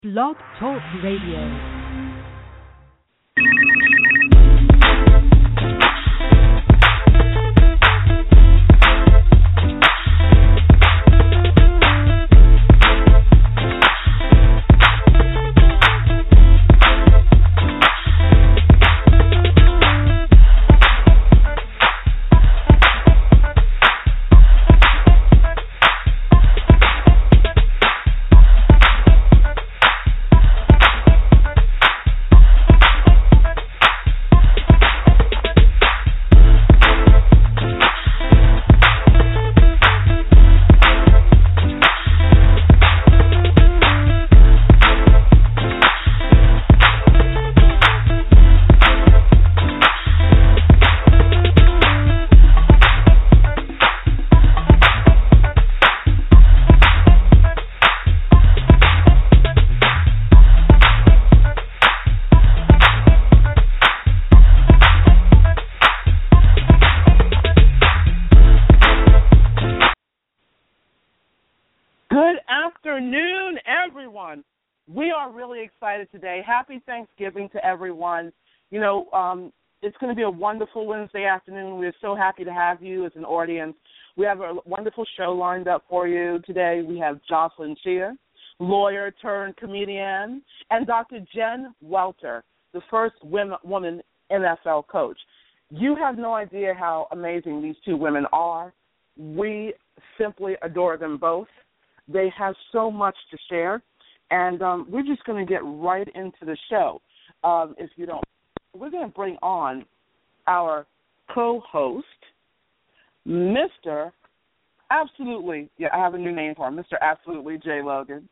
Blog Talk Radio. We are really excited today. Happy Thanksgiving to everyone. It's going to be a wonderful Wednesday afternoon. We're so happy to have you as an audience. We have a wonderful show lined up for you today. We have Jocelyn Chia, lawyer turned comedian, and Dr. Jen Welter, the first woman NFL coach. You have no idea how amazing these two women are. We simply adore them both. They have so much to share. And we're just going to get right into the show. We're going to bring on our co-host, Mr. Absolutely, I have a new name for him, Mr. Absolutely Jay Logan.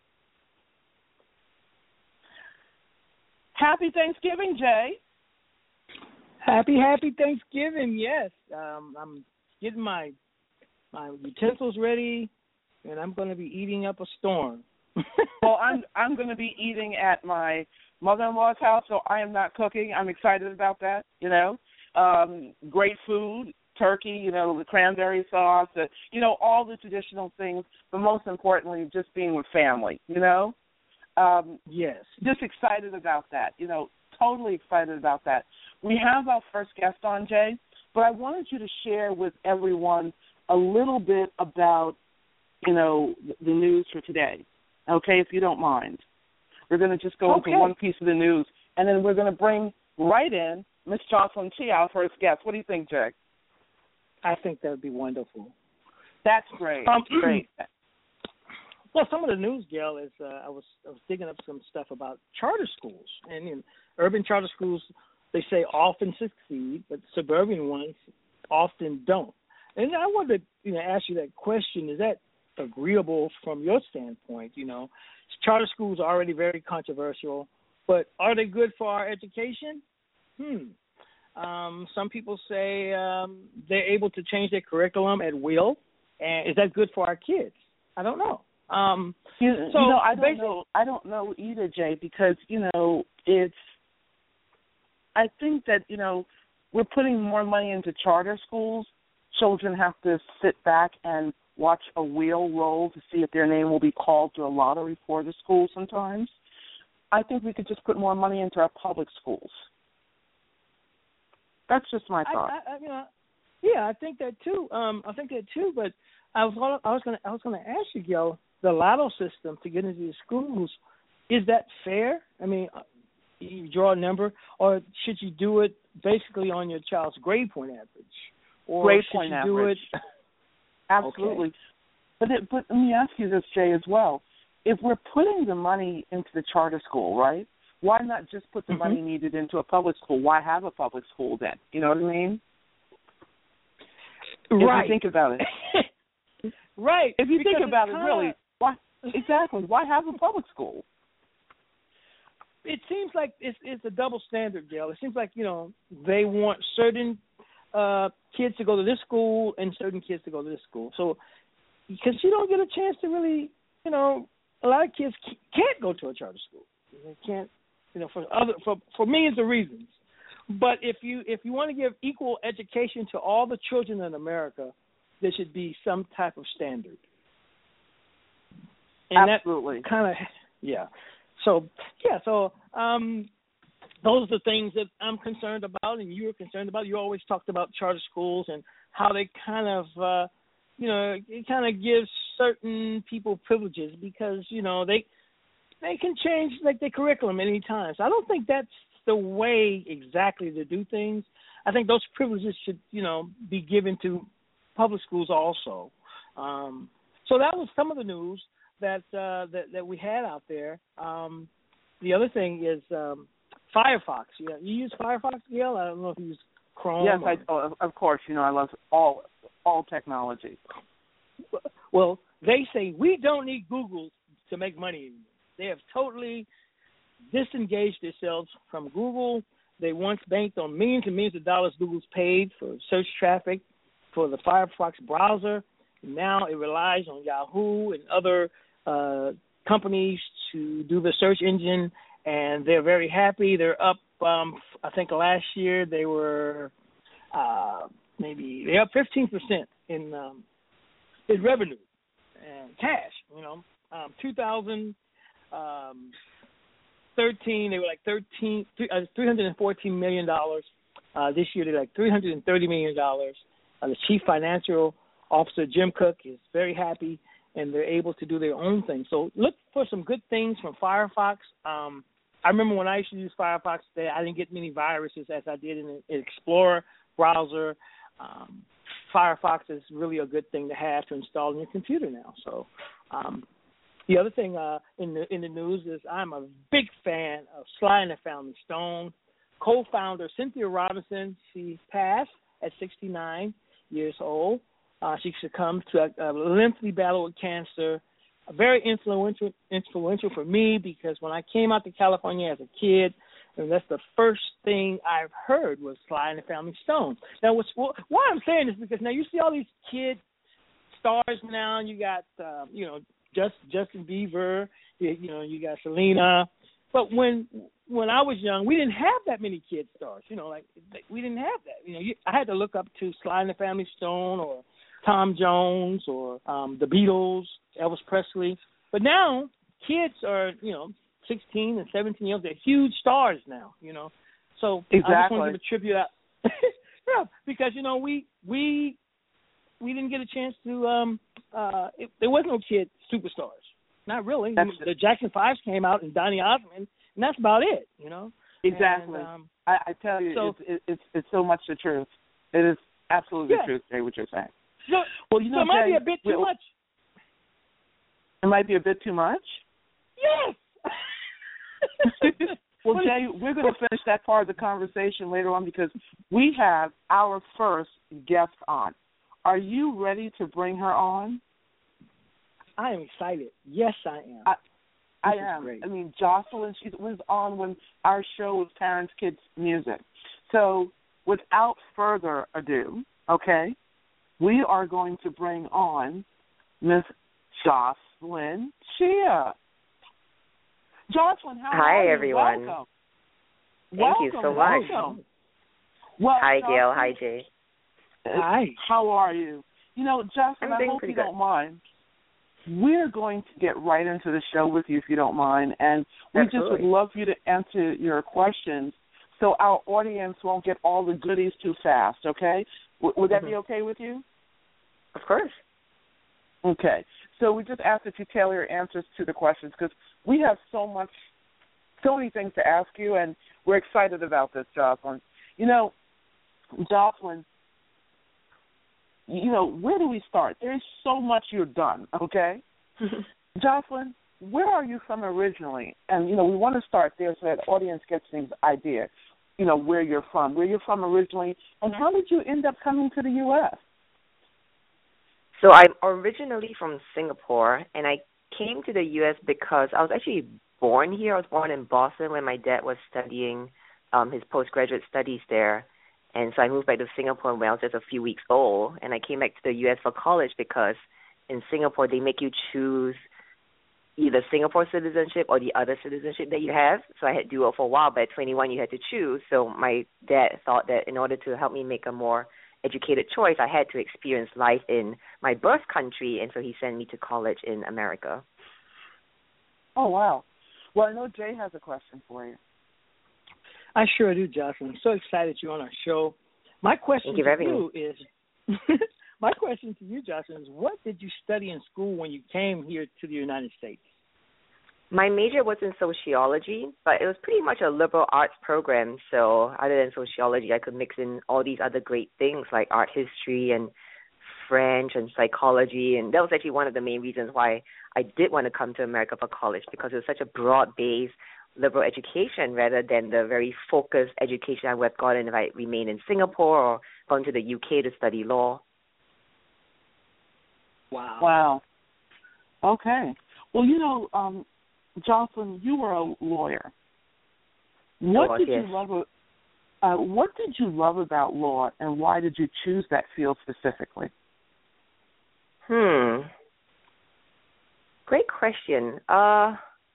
Happy Thanksgiving, Jay. Happy Thanksgiving, yes. I'm getting my utensils ready, and I'm going to be eating up a storm. Well, I'm going to be eating at my mother-in-law's house, so I am not cooking. I'm excited about that, Great food, turkey, the cranberry sauce, all the traditional things, but most importantly, just being with family, Yes. Just excited about that, totally excited about that. We have our first guest on, Jay, but I wanted you to share with everyone a little bit about, the news for today. Okay, if you don't mind. We're going to just go into one piece of the news, and then we're going to bring right in Miss Jocelyn Chia, our first guest. What do you think, Jack? I think that would be wonderful. That's great. Great. Well, some of the news, Gail, is I was digging up some stuff about charter schools. And in urban charter schools, they say often succeed, but suburban ones often don't. And I wanted to ask you that question. Is that agreeable from your standpoint? Charter schools are already very controversial, but are they good for our education? Some people say they're able to change their curriculum at will, and is that good for our kids? I don't know. I don't know either, Jay, because I think that we're putting more money into charter schools. Children have to sit back and watch a wheel roll to see if their name will be called to a lottery for the school sometimes. I think we could just put more money into our public schools. That's just my thought. I think that too. But I was going to ask you, Gil, the lotto system to get into the schools, is that fair? I mean, you draw a number, or should you do it basically on your child's grade point average? Or grade should point you average. Do it? Absolutely. Okay. But let me ask you this, Jay, as well. If we're putting the money into the charter school, right, why not just put the money needed into a public school? Why have a public school then? You know what I mean? Right. If you think about it. Right. If you think about it, really, why have a public school? It seems like it's a double standard, Gail. It seems like, they want certain kids to go to this school and certain kids to go to this school. So, because you don't get a chance to really, a lot of kids can't go to a charter school. They can't, for millions of reasons. But if you want to give equal education to all the children in America, there should be some type of standard. And absolutely. That kind of, yeah. So those are the things that I'm concerned about, and you're concerned about. You always talked about charter schools and how they kind of, it kind of gives certain people privileges because they can change like their curriculum at any time. So I don't think that's the way exactly to do things. I think those privileges should, be given to public schools also. So that was some of the news that we had out there. The other thing is Firefox. You use Firefox, Gail? I don't know if you use Chrome. Yes, of course. I love all technology. Well, they say we don't need Google to make money anymore. They have totally disengaged themselves from Google. They once banked on millions and millions of dollars Google's paid for search traffic for the Firefox browser. Now it relies on Yahoo and other companies to do the search engine, and they're very happy. They're up, I think last year they were they're up 15% in revenue and cash. 2013 they were like $314 million. This year they're like $330 million. The chief financial officer, Jim Cook, is very happy, and they're able to do their own thing. So look for some good things from Firefox. I remember when I used to use Firefox, I didn't get many viruses as I did in the Explorer browser. Firefox is really a good thing to have to install on your computer now. So the other thing in the news is I'm a big fan of Sly and the Family Stone. Co-founder Cynthia Robinson, she passed at 69 years old. She succumbed to a lengthy battle with cancer. Very influential for me because when I came out to California as a kid, and that's the first thing I've heard was Sly and the Family Stone. Now, why I'm saying this is because now you see all these kid stars now. You got Justin Bieber. You got Selena. But when I was young, we didn't have that many kid stars. We didn't have that. I had to look up to Sly and the Family Stone or Tom Jones or the Beatles, Elvis Presley. But now kids are, 16 and 17 years old. They're huge stars now, So exactly. I just want to give a tribute out. Yeah, because, we didn't get a chance to there was no kid superstars. Not really. The Jackson 5s came out and Donny Osmond, and that's about it, Exactly. And, I tell you, so, it's so much the truth. It is absolutely the truth, Jay, what you're saying. Well, so it might be a bit too much. It might be a bit too much? Yes. Well, Jay, we're going to finish that part of the conversation later on because we have our first guest on. Are you ready to bring her on? I am excited. Yes, I am. I am. Great. I mean, Jocelyn, she was on when our show was Parents Kids Music. So without further ado, okay, we are going to bring on Miss Jocelyn Chia. Jocelyn, how are you? Hi, everyone. Welcome. Thank you so much. Well, hi, Jocelyn, Gail. Hi, Jay. Hi. How are you? Jocelyn, I hope you don't mind. We're going to get right into the show with you, if you don't mind, and we just would love you to answer your questions so our audience won't get all the goodies too fast, okay? Would that be okay with you? Of course. Okay. So we just ask that you tailor your answers to the questions because we have so many things to ask you, and we're excited about this, Jocelyn. Jocelyn, where do we start? There's so much you've done, okay? Jocelyn, where are you from originally? And, we want to start there so that the audience gets an idea, where you're from originally, and how did you end up coming to the U.S.? So I'm originally from Singapore, and I came to the U.S. because I was actually born here. I was born in Boston when my dad was studying his postgraduate studies there. And so I moved back to Singapore when I was just a few weeks old, and I came back to the U.S. for college because in Singapore they make you choose either Singapore citizenship or the other citizenship that you have. So I had to do it for a while, but at 21 you had to choose. So my dad thought that in order to help me make a more educated choice, I had to experience life in my birth country, and so he sent me to college in America. Oh, wow. Well, I know Jay has a question for you. I sure do, Jocelyn. I'm so excited you're on our show. My question to you is, my question to you, Jocelyn, is what did you study in school when you came here to the United States? My major was in sociology, but it was pretty much a liberal arts program. So other than sociology, I could mix in all these other great things like art history and French and psychology. And that was actually one of the main reasons why I did want to come to America for college, because it was such a broad-based liberal education rather than the very focused education I would have gotten if I remained in Singapore or gone to the UK to study law. Wow. Okay. Well, Jocelyn, you were a lawyer. What did you love about law, and why did you choose that field specifically? Great question. I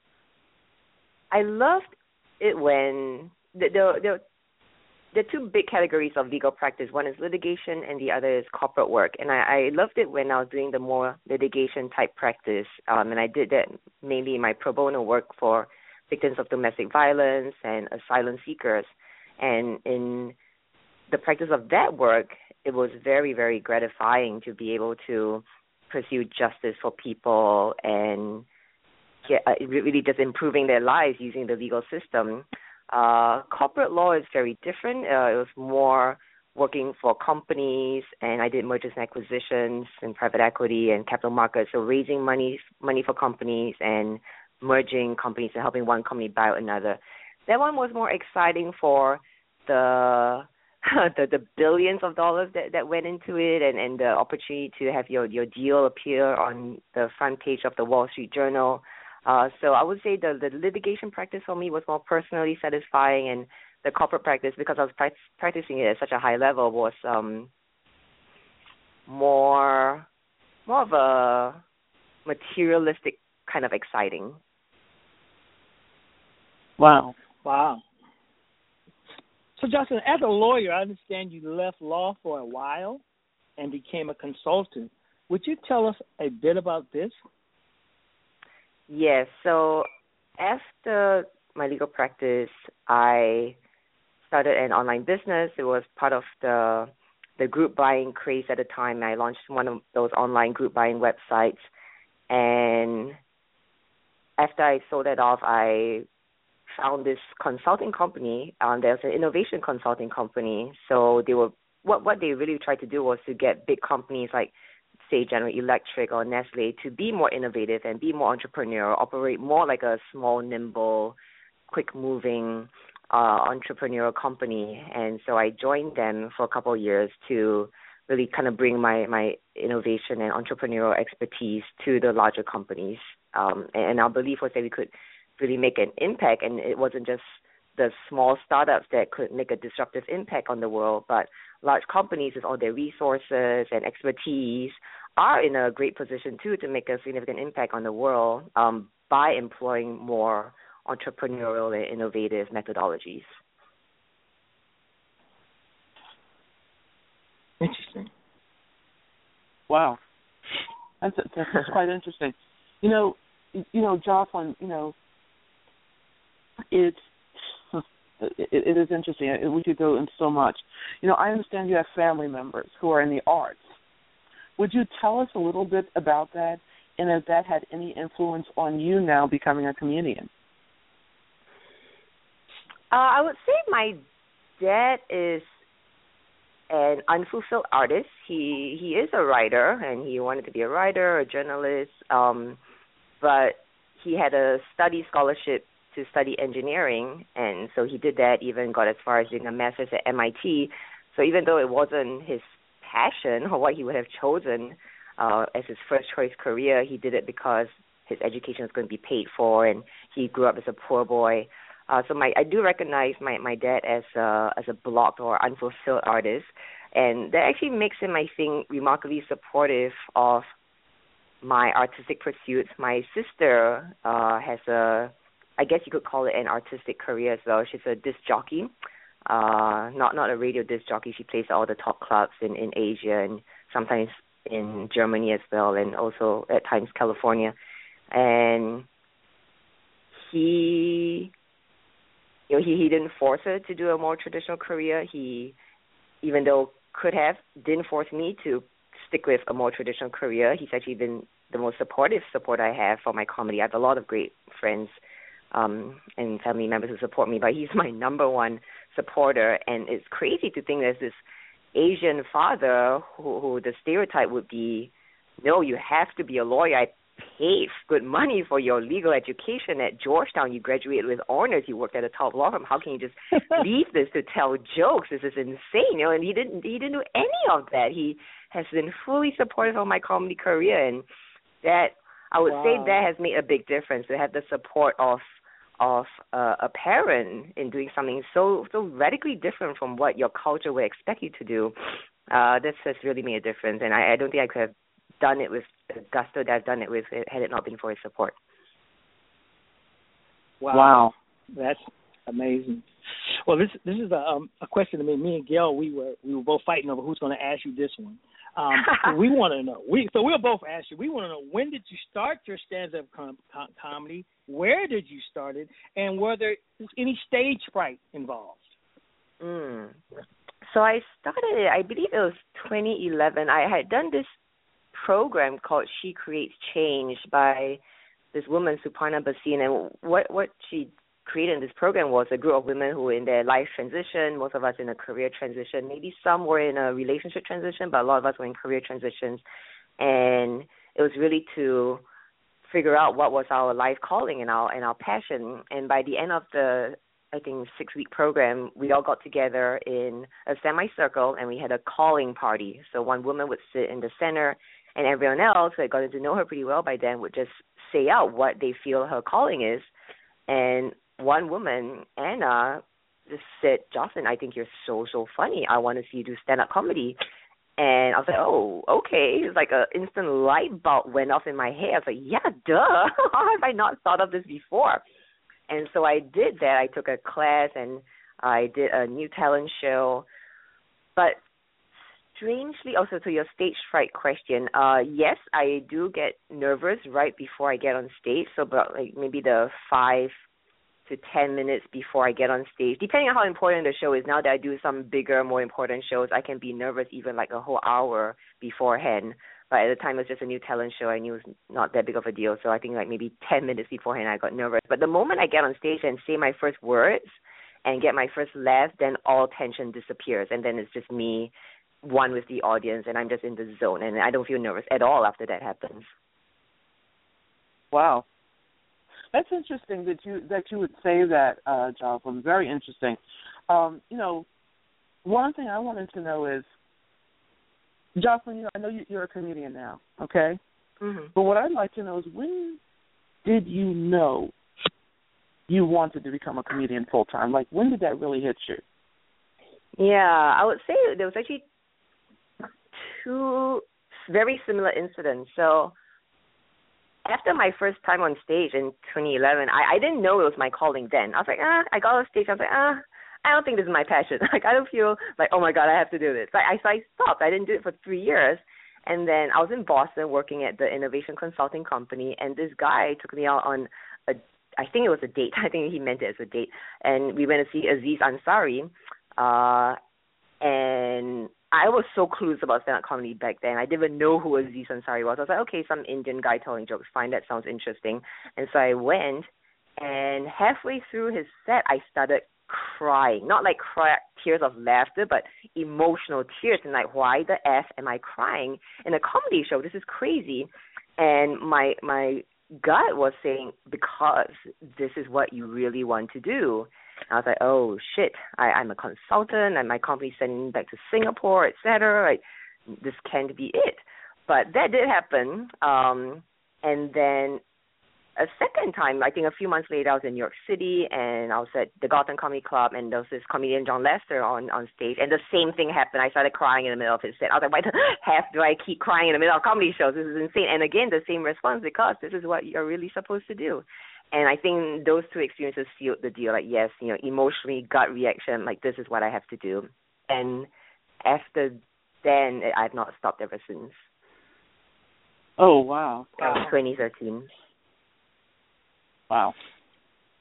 loved it when the two big categories of legal practice. One is litigation and the other is corporate work. And I loved it when I was doing the more litigation-type practice. And I did that mainly in my pro bono work for victims of domestic violence and asylum seekers. And in the practice of that work, it was very, very gratifying to be able to pursue justice for people and really just improving their lives using the legal system. Corporate law is very different. It was more working for companies, and I did mergers and acquisitions and private equity and capital markets, so raising money for companies and merging companies and helping one company buy out another. That one was more exciting for the billions of dollars that went into it, and the opportunity to have your deal appear on the front page of the Wall Street Journal. So I would say the litigation practice for me was more personally satisfying, and the corporate practice, because I was practicing it at such a high level, was more of a materialistic kind of exciting. Wow. So, Jocelyn, as a lawyer, I understand you left law for a while and became a consultant. Would you tell us a bit about this? Yes. So after my legal practice, I started an online business. It was part of the group buying craze at the time. I launched one of those online group buying websites. And after I sold that off, I found this consulting company. There's an innovation consulting company. So they were what they really tried to do was to get big companies like, say, General Electric or Nestle to be more innovative and be more entrepreneurial, operate more like a small, nimble, quick-moving entrepreneurial company. And so I joined them for a couple of years to really kind of bring my innovation and entrepreneurial expertise to the larger companies. And our belief was that we could really make an impact, and it wasn't just the small startups that could make a disruptive impact on the world, but large companies with all their resources and expertise are in a great position, too, to make a significant impact on the world by employing more entrepreneurial and innovative methodologies. Interesting. Wow. That's quite interesting. Jocelyn, it is interesting. We could go into so much. I understand you have family members who are in the arts. Would you tell us a little bit about that, and if that had any influence on you now becoming a comedian? I would say my dad is an unfulfilled artist. He is a writer, and he wanted to be a writer, a journalist, but he had a study scholarship to study engineering, and so he did that, even got as far as doing a master's at MIT. So even though it wasn't his passion or what he would have chosen as his first choice career, he did it because his education was going to be paid for, and he grew up as a poor boy. So I do recognize my dad as a blocked or unfulfilled artist, and that actually makes him, I think, remarkably supportive of my artistic pursuits. My sister has I guess you could call it an artistic career as well. She's a disc jockey, not a radio disc jockey. She plays at all the top clubs in Asia and sometimes in Germany as well, and also at times California. And he, he didn't force her to do a more traditional career. He, even though could have, didn't force me to stick with a more traditional career. He's actually been the most supportive support I have for my comedy. I have a lot of great friends and family members who support me, but he's my number one supporter. And it's crazy to think there's this Asian father who the stereotype would be, no, you have to be a lawyer. I paid good money for your legal education at Georgetown. You graduated with honors. You worked at a top law firm. How can you just leave this to tell jokes? This is insane. And he didn't do any of that. He has been fully supportive of my comedy career, and that, I would say, that has made a big difference, to have the support of a parent in doing something so radically different from what your culture would expect you to do. This has really made a difference, and I don't think I could have done it with the gusto that I've done it with had it not been for his support. Wow. That's amazing. Well, this is a question. I mean, me and Gail, we were both fighting over who's going to ask you this one. We want to know. We'll both ask you. We want to know, when did you start your stand-up comedy? Where did you start it? And were there any stage fright involved? So I started it, I believe it was 2011. I had done this program called She Creates Change by this woman, Suparna Bhasin, and what she created in this program was a group of women who were in their life transition, most of us in a career transition, maybe some were in a relationship transition, but a lot of us were in career transitions, and it was really to figure out what was our life calling and our passion. And by the end of the, I think, 6-week program, we all got together in a semicircle and we had a calling party. So one woman would sit in the center, and everyone else who had gotten to know her pretty well by then would just say out what they feel her calling is. And one woman, Anna, just said, "Jocelyn, I think you're so funny. I want to see you do stand-up comedy." And I was like, oh, okay. It's like an instant light bulb went off in my head. I was like, yeah, duh. How have I not thought of this before? And so I did that. I took a class and I did a new talent show. But strangely, also to your stage fright question, yes, I do get nervous right before I get on stage. So about like maybe the 5 to 10 minutes before I get on stage, depending on how important the show is. Now that I do some bigger, more important shows, I can be nervous even like a whole hour beforehand. But at the time, it was just a new talent show. I knew it was not that big of a deal. So I think like maybe 10 minutes beforehand, I got nervous. But the moment I get on stage and say my first words and get my first laugh, then all tension disappears. And then it's just me, one with the audience, and I'm just in the zone. And I don't feel nervous at all after that happens. Wow. That's interesting that you would say that, Jocelyn. Very interesting. One thing I wanted to know is, Jocelyn, I know you're a comedian now, okay? Mm-hmm. But what I'd like to know is, when did you know you wanted to become a comedian full time? Like, when did that really hit you? Yeah, I would say there was actually 2 very similar incidents. So after my first time on stage in 2011, I didn't know it was my calling then. I was like, I got on stage. I was like, I don't think this is my passion. Like, I don't feel like, oh, my God, I have to do this. So I stopped. I didn't do it for 3 years. And then I was in Boston working at the Innovation Consulting Company, and this guy took me out on I think it was a date. I think he meant it as a date. And we went to see Aziz Ansari. And I was so clueless about stand-up comedy back then. I didn't even know who Aziz Ansari was. I was like, okay, some Indian guy telling jokes. Fine, that sounds interesting. And so I went, and halfway through his set, I started crying. Not like tears of laughter, but emotional tears. And like, why the F am I crying in a comedy show? This is crazy. And my gut was saying, because this is what you really want to do. I was like, oh, shit, I'm a consultant, and my company's sending me back to Singapore, et cetera. Like, this can't be it. But that did happen. And then a second time, I think a few months later, I was in New York City, and I was at the Gotham Comedy Club, and there was this comedian, John Lester, on stage, and the same thing happened. I started crying in the middle of his set. I was like, why the heck do I keep crying in the middle of comedy shows? This is insane. And again, the same response, because this is what you're really supposed to do. And I think those 2 experiences sealed the deal. Like, yes, emotionally, gut reaction, like, this is what I have to do. And after then, I've not stopped ever since. Oh, wow. 2013. Wow.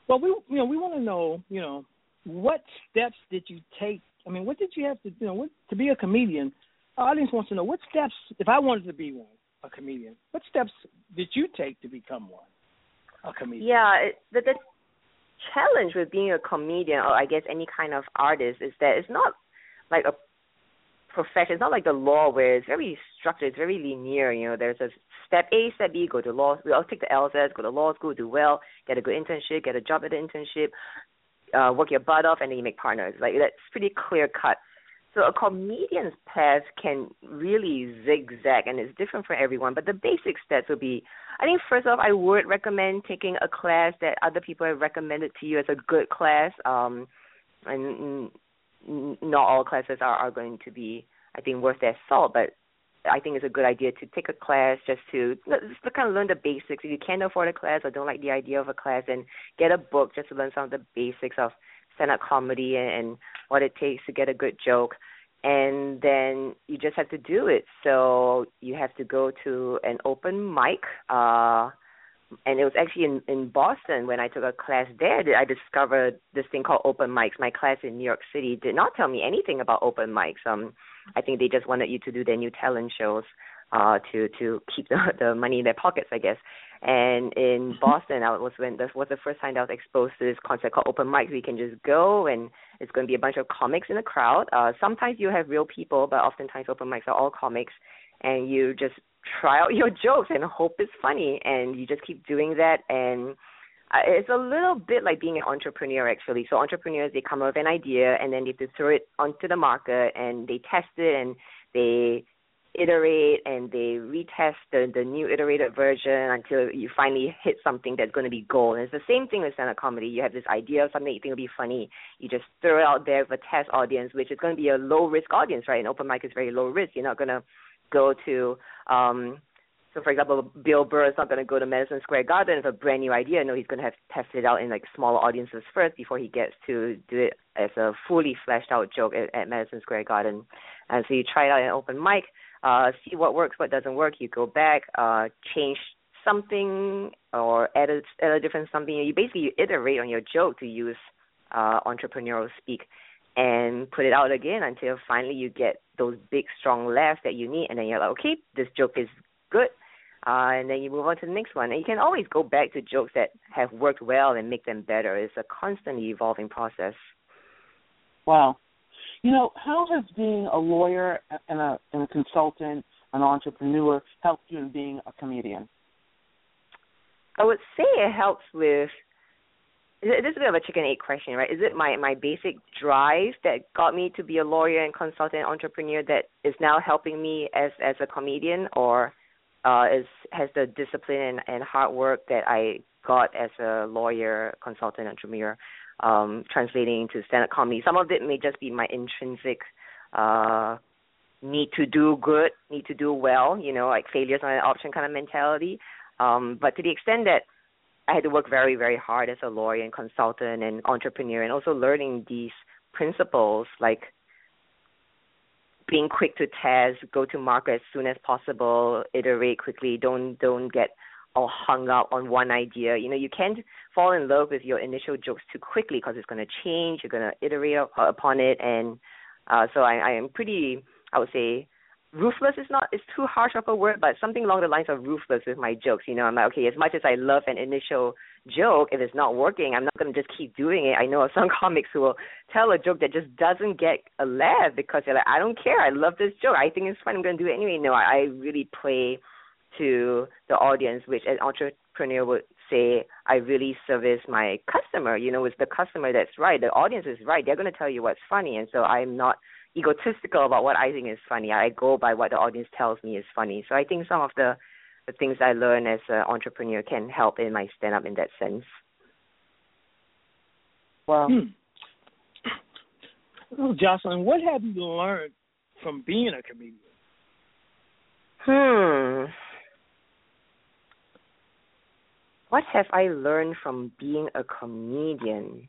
Well, we want to know, what steps did you take? I mean, what did you have to, to be a comedian? Our audience wants to know what steps. If I wanted to be a comedian, what steps did you take to become one? A comedian. Yeah, the challenge with being a comedian, or I guess any kind of artist, is that it's not like a profession. It's not like the law where it's very structured, it's very linear. There's a step A, step B, go to law. I'll take the LSAT, go to law school, do well, get a good internship, get a job at the internship, work your butt off, and then you make partners. Like, that's pretty clear cut. So a comedian's path can really zigzag, and it's different for everyone. But the basic steps would be, I think first off, I would recommend taking a class that other people have recommended to you as a good class. And not all classes are going to be, I think, worth their salt. But I think it's a good idea to take a class just to kind of learn the basics. If you can't afford a class or don't like the idea of a class, then get a book just to learn some of the basics of stand-up comedy and what it takes to get a good joke. And then you just have to do it. So you have to go to an open mic, and it was actually in Boston when I took a class there that I discovered this thing called open mics. My class in New York City did not tell me anything about open mics. I think they just wanted you to do their new talent shows to keep the money in their pockets, I guess. And in Boston, that was the first time that I was exposed to this concept called open mics. We can just go, and it's going to be a bunch of comics in the crowd. Sometimes you have real people, but oftentimes open mics are all comics, and you just try out your jokes and hope it's funny, and you just keep doing that. And it's a little bit like being an entrepreneur, actually. So entrepreneurs, they come up with an idea, and then they have to throw it onto the market, and they test it, and they iterate, and they retest the new iterated version until you finally hit something that's going to be gold. And it's the same thing with stand-up comedy. You have this idea of something you think will be funny. You just throw it out there with a test audience, which is going to be a low-risk audience, right? An open mic is very low risk. You're not going to go to so, for example, Bill Burr is not going to go to Madison Square Garden with a brand new idea. No, he's going to have to test it out in, like, smaller audiences first before he gets to do it as a fully fleshed-out joke at Madison Square Garden. And so you try it out in an open mic, see what works, what doesn't work. You go back, change something or add a different something. You iterate on your joke, to use entrepreneurial speak, and put it out again until finally you get those big, strong laughs that you need. And then you're like, okay, this joke is good. And then you move on to the next one. And you can always go back to jokes that have worked well and make them better. It's a constantly evolving process. Wow. How has being a lawyer and a consultant, an entrepreneur, helped you in being a comedian? I would say it helps with, this is a bit of a chicken egg question, right? Is it my basic drive that got me to be a lawyer and consultant and entrepreneur that is now helping me as a comedian, or has the discipline and hard work that I got as a lawyer, consultant, entrepreneur translating to stand-up comedy? Some of it may just be my intrinsic need to do good, need to do well, like failure's not an option kind of mentality. But to the extent that I had to work very, very hard as a lawyer and consultant and entrepreneur, and also learning these principles like being quick to test, go to market as soon as possible, iterate quickly, don't get all hung up on one idea. You can't fall in love with your initial jokes too quickly because it's going to change. You're going to iterate upon it. And so I am pretty, I would say, ruthless is too harsh of a word, but something along the lines of ruthless with my jokes. I'm like, okay, as much as I love an initial joke, if it's not working, I'm not going to just keep doing it. I know of some comics who will tell a joke that just doesn't get a laugh because they're like, I don't care, I love this joke, I think it's fun, I'm going to do it anyway. No, I really play to the audience, which an entrepreneur would say, I really service my customer. It's the customer that's right. The audience is right. They're going to tell you what's funny, and so I'm not egotistical about what I think is funny. I go by what the audience tells me is funny. So I think some of the things I learn as an entrepreneur can help in my stand-up in that sense. Wow. Jocelyn, what have you learned from being a comedian? What have I learned from being a comedian?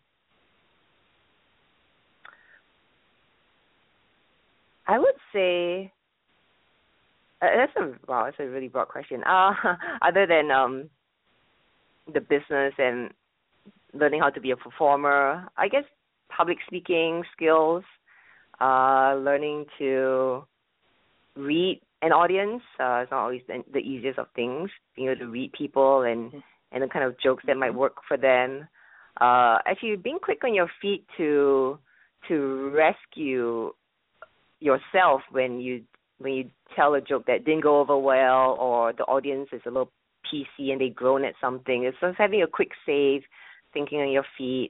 I would say that's a really broad question. Other than the business and learning how to be a performer. I guess public speaking skills, learning to read an audience. It's not always the easiest of things, being able to read people and the kind of jokes that might work for them. Actually, being quick on your feet to rescue yourself when you tell a joke that didn't go over well, or the audience is a little PC and they groan at something. It's just having a quick save, thinking on your feet.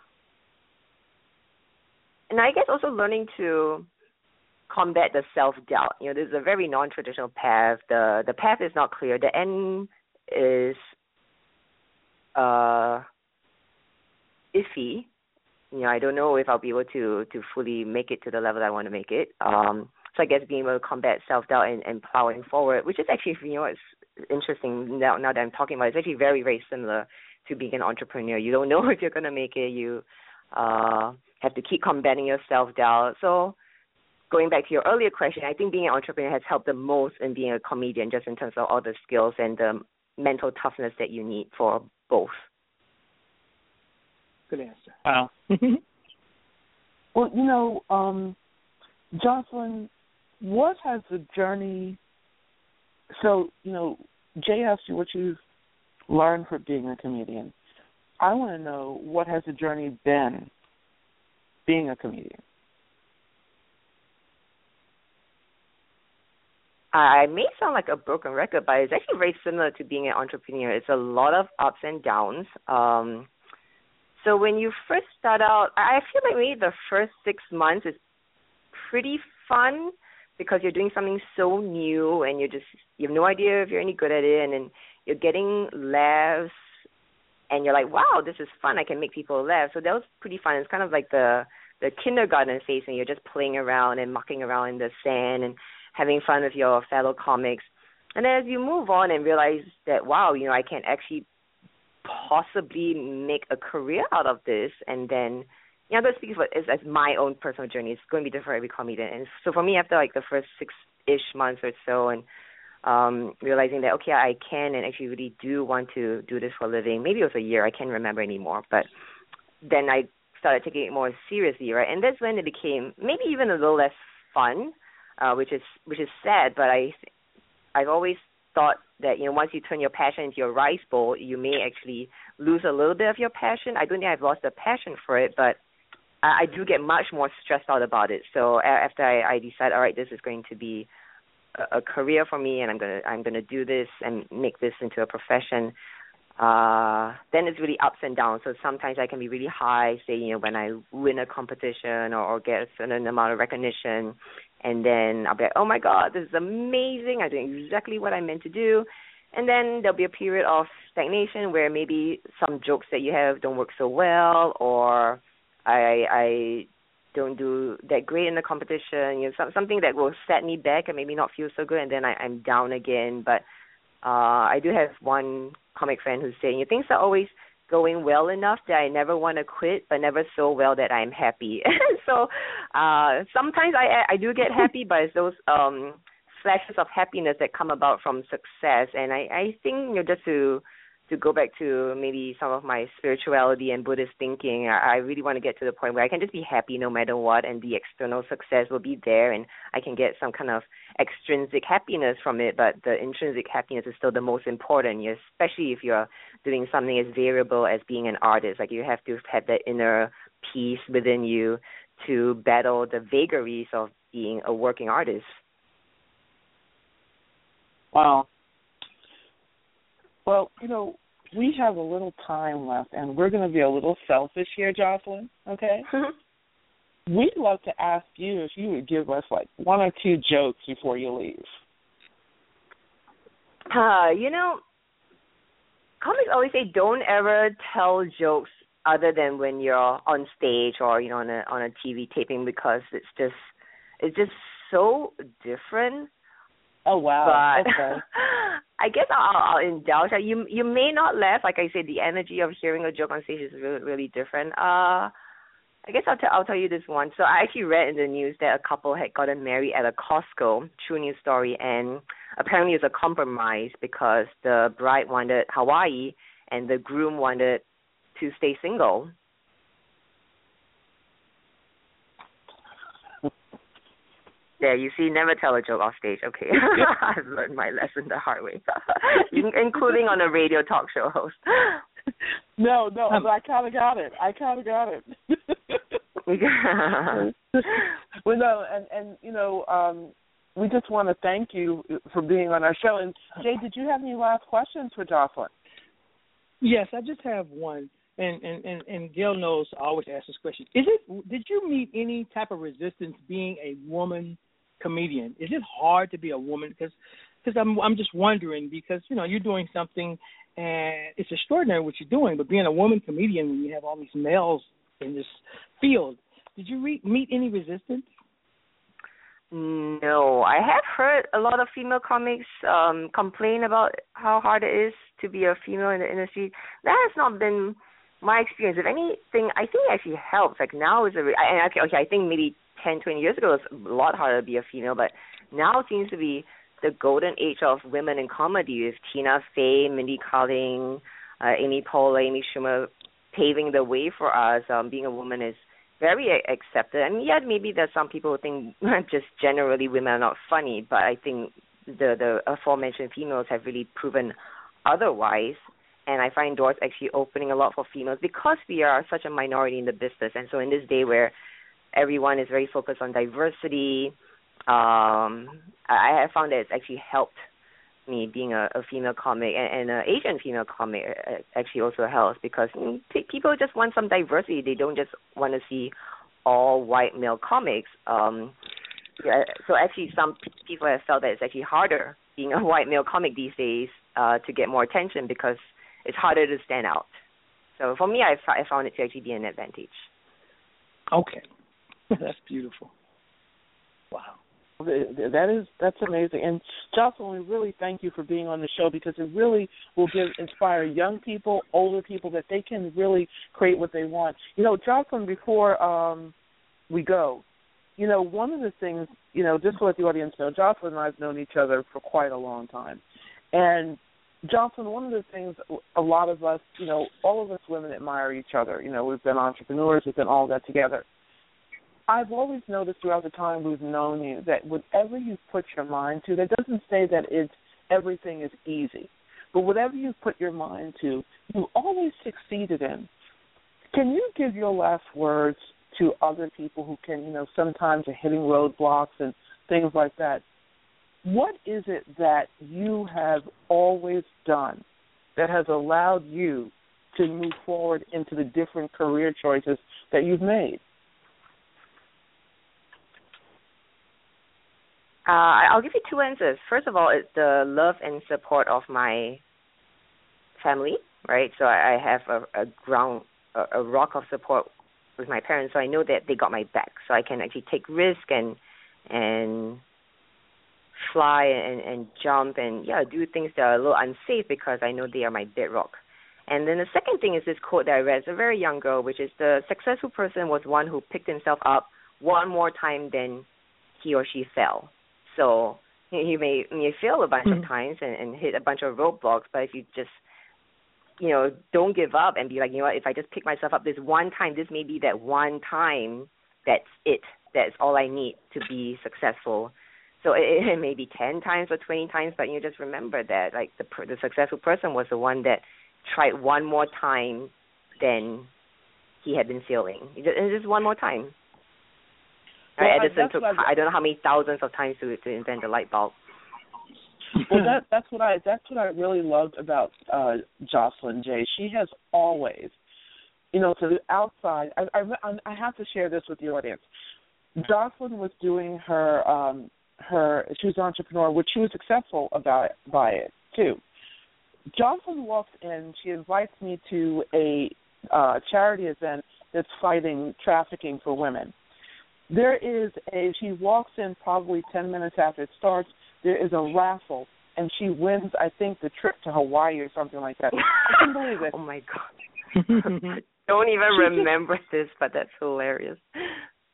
And I guess also learning to combat the self-doubt. This is a very non-traditional path. The path is not clear. The end is iffy. I don't know if I'll be able to fully make it to the level I want to make it. So I guess being able to combat self-doubt and plowing forward, which is actually, it's interesting now that I'm talking about it, it's actually very, very similar to being an entrepreneur. You don't know if you're going to make it. You have to keep combating your self-doubt. So going back to your earlier question, I think being an entrepreneur has helped the most in being a comedian, just in terms of all the skills and the mental toughness that you need for both. Good answer. Wow. Well, Jocelyn, what has the journey, Jay asked you what you've learned from being a comedian. I want to know, what has the journey been being a comedian? I may sound like a broken record, but it's actually very similar to being an entrepreneur. It's a lot of ups and downs. So when you first start out, I feel like maybe the first 6 months is pretty fun because you're doing something so new and you have no idea if you're any good at it, and then you're getting laughs and you're like, wow, this is fun. I can make people laugh. So that was pretty fun. It's kind of like the kindergarten phase when you're just playing around and mucking around in the sand and having fun with your fellow comics. And then as you move on and realize that, wow, I can actually possibly make a career out of this, and then, I'm going to speak as my own personal journey. It's going to be different for every comedian. And so for me, after like the first 6-ish months or so, and realizing that, okay, I can and actually really do want to do this for a living. Maybe it was a year. I can't remember anymore. But then I started taking it more seriously, right? And that's when it became maybe even a little less fun, which is sad. But I've always thought that, once you turn your passion into your rice bowl, you may actually lose a little bit of your passion. I don't think I've lost the passion for it, but I do get much more stressed out about it. So after I decide, all right, this is going to be a career for me, and I'm gonna do this and make this into a profession, then it's really ups and downs. So sometimes I can be really high, say, when I win a competition or get a certain amount of recognition, and then I'll be like, oh my God, this is amazing. I'm doing exactly what I meant to do. And then there'll be a period of stagnation where maybe some jokes that you have don't work so well, or I don't do that great in the competition, something that will set me back and maybe not feel so good, and then I'm down again. But I do have one comic friend who's saying, things are always going well enough that I never want to quit, but never so well that I'm happy. So sometimes I do get happy, but it's those flashes of happiness that come about from success. And I think, just to go back to maybe some of my spirituality and Buddhist thinking, I really want to get to the point where I can just be happy no matter what, and the external success will be there, and I can get some kind of extrinsic happiness from it, but the intrinsic happiness is still the most important, especially if you're doing something as variable as being an artist. Like, you have to have that inner peace within you to battle the vagaries of being a working artist. Wow. Well, we have a little time left, and we're going to be a little selfish here, Jocelyn, okay? We'd love to ask you if you would give us, like, 1 or 2 jokes before you leave. Comics always say don't ever tell jokes other than when you're on stage or, on a TV taping, because it's just so different. Oh, wow. But okay. I guess I'll indulge. You may not laugh. Like I said, the energy of hearing a joke on stage is really, really different. I guess I'll tell you this one. So I actually read in the news that a couple had gotten married at a Costco, true news story, and apparently it was a compromise because the bride wanted Hawaii and the groom wanted to stay single. Yeah, you see, never tell a joke off stage. Okay, I've learned my lesson the hard way, including on a radio talk show host. No, I kind of got it. Well, no, and we just want to thank you for being on our show. And Jay, did you have any last questions for Jocelyn? Yes, I just have one. And Gail knows I always ask this question. Did you meet any type of resistance being a woman comedian? Is it hard to be a woman? Because I'm just wondering, because you're doing something and it's extraordinary what you're doing, but being a woman comedian when you have all these males in this field, did you meet any resistance? No, I have heard a lot of female comics complain about how hard it is to be a female in the industry. That has not been my experience. If anything, I think it actually helps. Like now is I think maybe 10, 20 years ago it was a lot harder to be a female, but now seems to be the golden age of women in comedy with Tina Fey, Mindy Kaling, Amy Poehler, Amy Schumer paving the way for us. Being a woman is very accepted. I mean, yeah, maybe there's some people who think just generally women are not funny, but I think the aforementioned females have really proven otherwise. And I find doors actually opening a lot for females because we are such a minority in the business. And so in this day where everyone is very focused on diversity, I have found that it's actually helped me being a female comic, and an Asian female comic actually also helps because people just want some diversity. They don't just want to see all white male comics. So actually some people have felt that it's actually harder being a white male comic these days to get more attention because it's harder to stand out. So for me, I found it to actually be an advantage. Okay. That's beautiful. Wow. That's amazing. And Jocelyn, we really thank you for being on the show because it really will inspire young people, older people, that they can really create what they want. Jocelyn, before we go, one of the things, just to let the audience know, Jocelyn and I have known each other for quite a long time. And Jocelyn, one of the things a lot of us, all of us women admire each other. We've been entrepreneurs, we've been all that together. I've always noticed throughout the time we've known you that whatever you put your mind to, that doesn't say that everything is easy, but whatever you put your mind to, you always succeeded in. Can you give your last words to other people who can, sometimes are hitting roadblocks and things like that? What is it that you have always done that has allowed you to move forward into the different career choices that you've made? I'll give you two answers. First of all, it's the love and support of my family, right? So I have a rock of support with my parents, so I know that they got my back. So I can actually take risk and fly and jump and, do things that are a little unsafe because I know they are my bedrock. And then the second thing is this quote that I read. It's a very young girl, which is the successful person was one who picked himself up one more time than he or she fell. So you may fail a bunch of times and hit a bunch of roadblocks, but if you just, don't give up and be like, if I just pick myself up this one time, this may be that one time, that's it. That's all I need to be successful. So it may be 10 times or 20 times, but you just remember that, like, the successful person was the one that tried one more time than he had been failing. Just one more time. Well, Edison took I don't know how many thousands of times to invent the light bulb. Well, that's what I really loved about Jocelyn Jay. She has always, to the outside. I have to share this with the audience. Jocelyn was doing her she was an entrepreneur, which she was successful by it too. Jocelyn walks in. She invites me to a charity event that's fighting trafficking for women. She walks in probably 10 minutes after it starts. There is a raffle, and she wins, I think, the trip to Hawaii or something like that. I can't believe it. Oh, my God. Don't even remember this, but that's hilarious.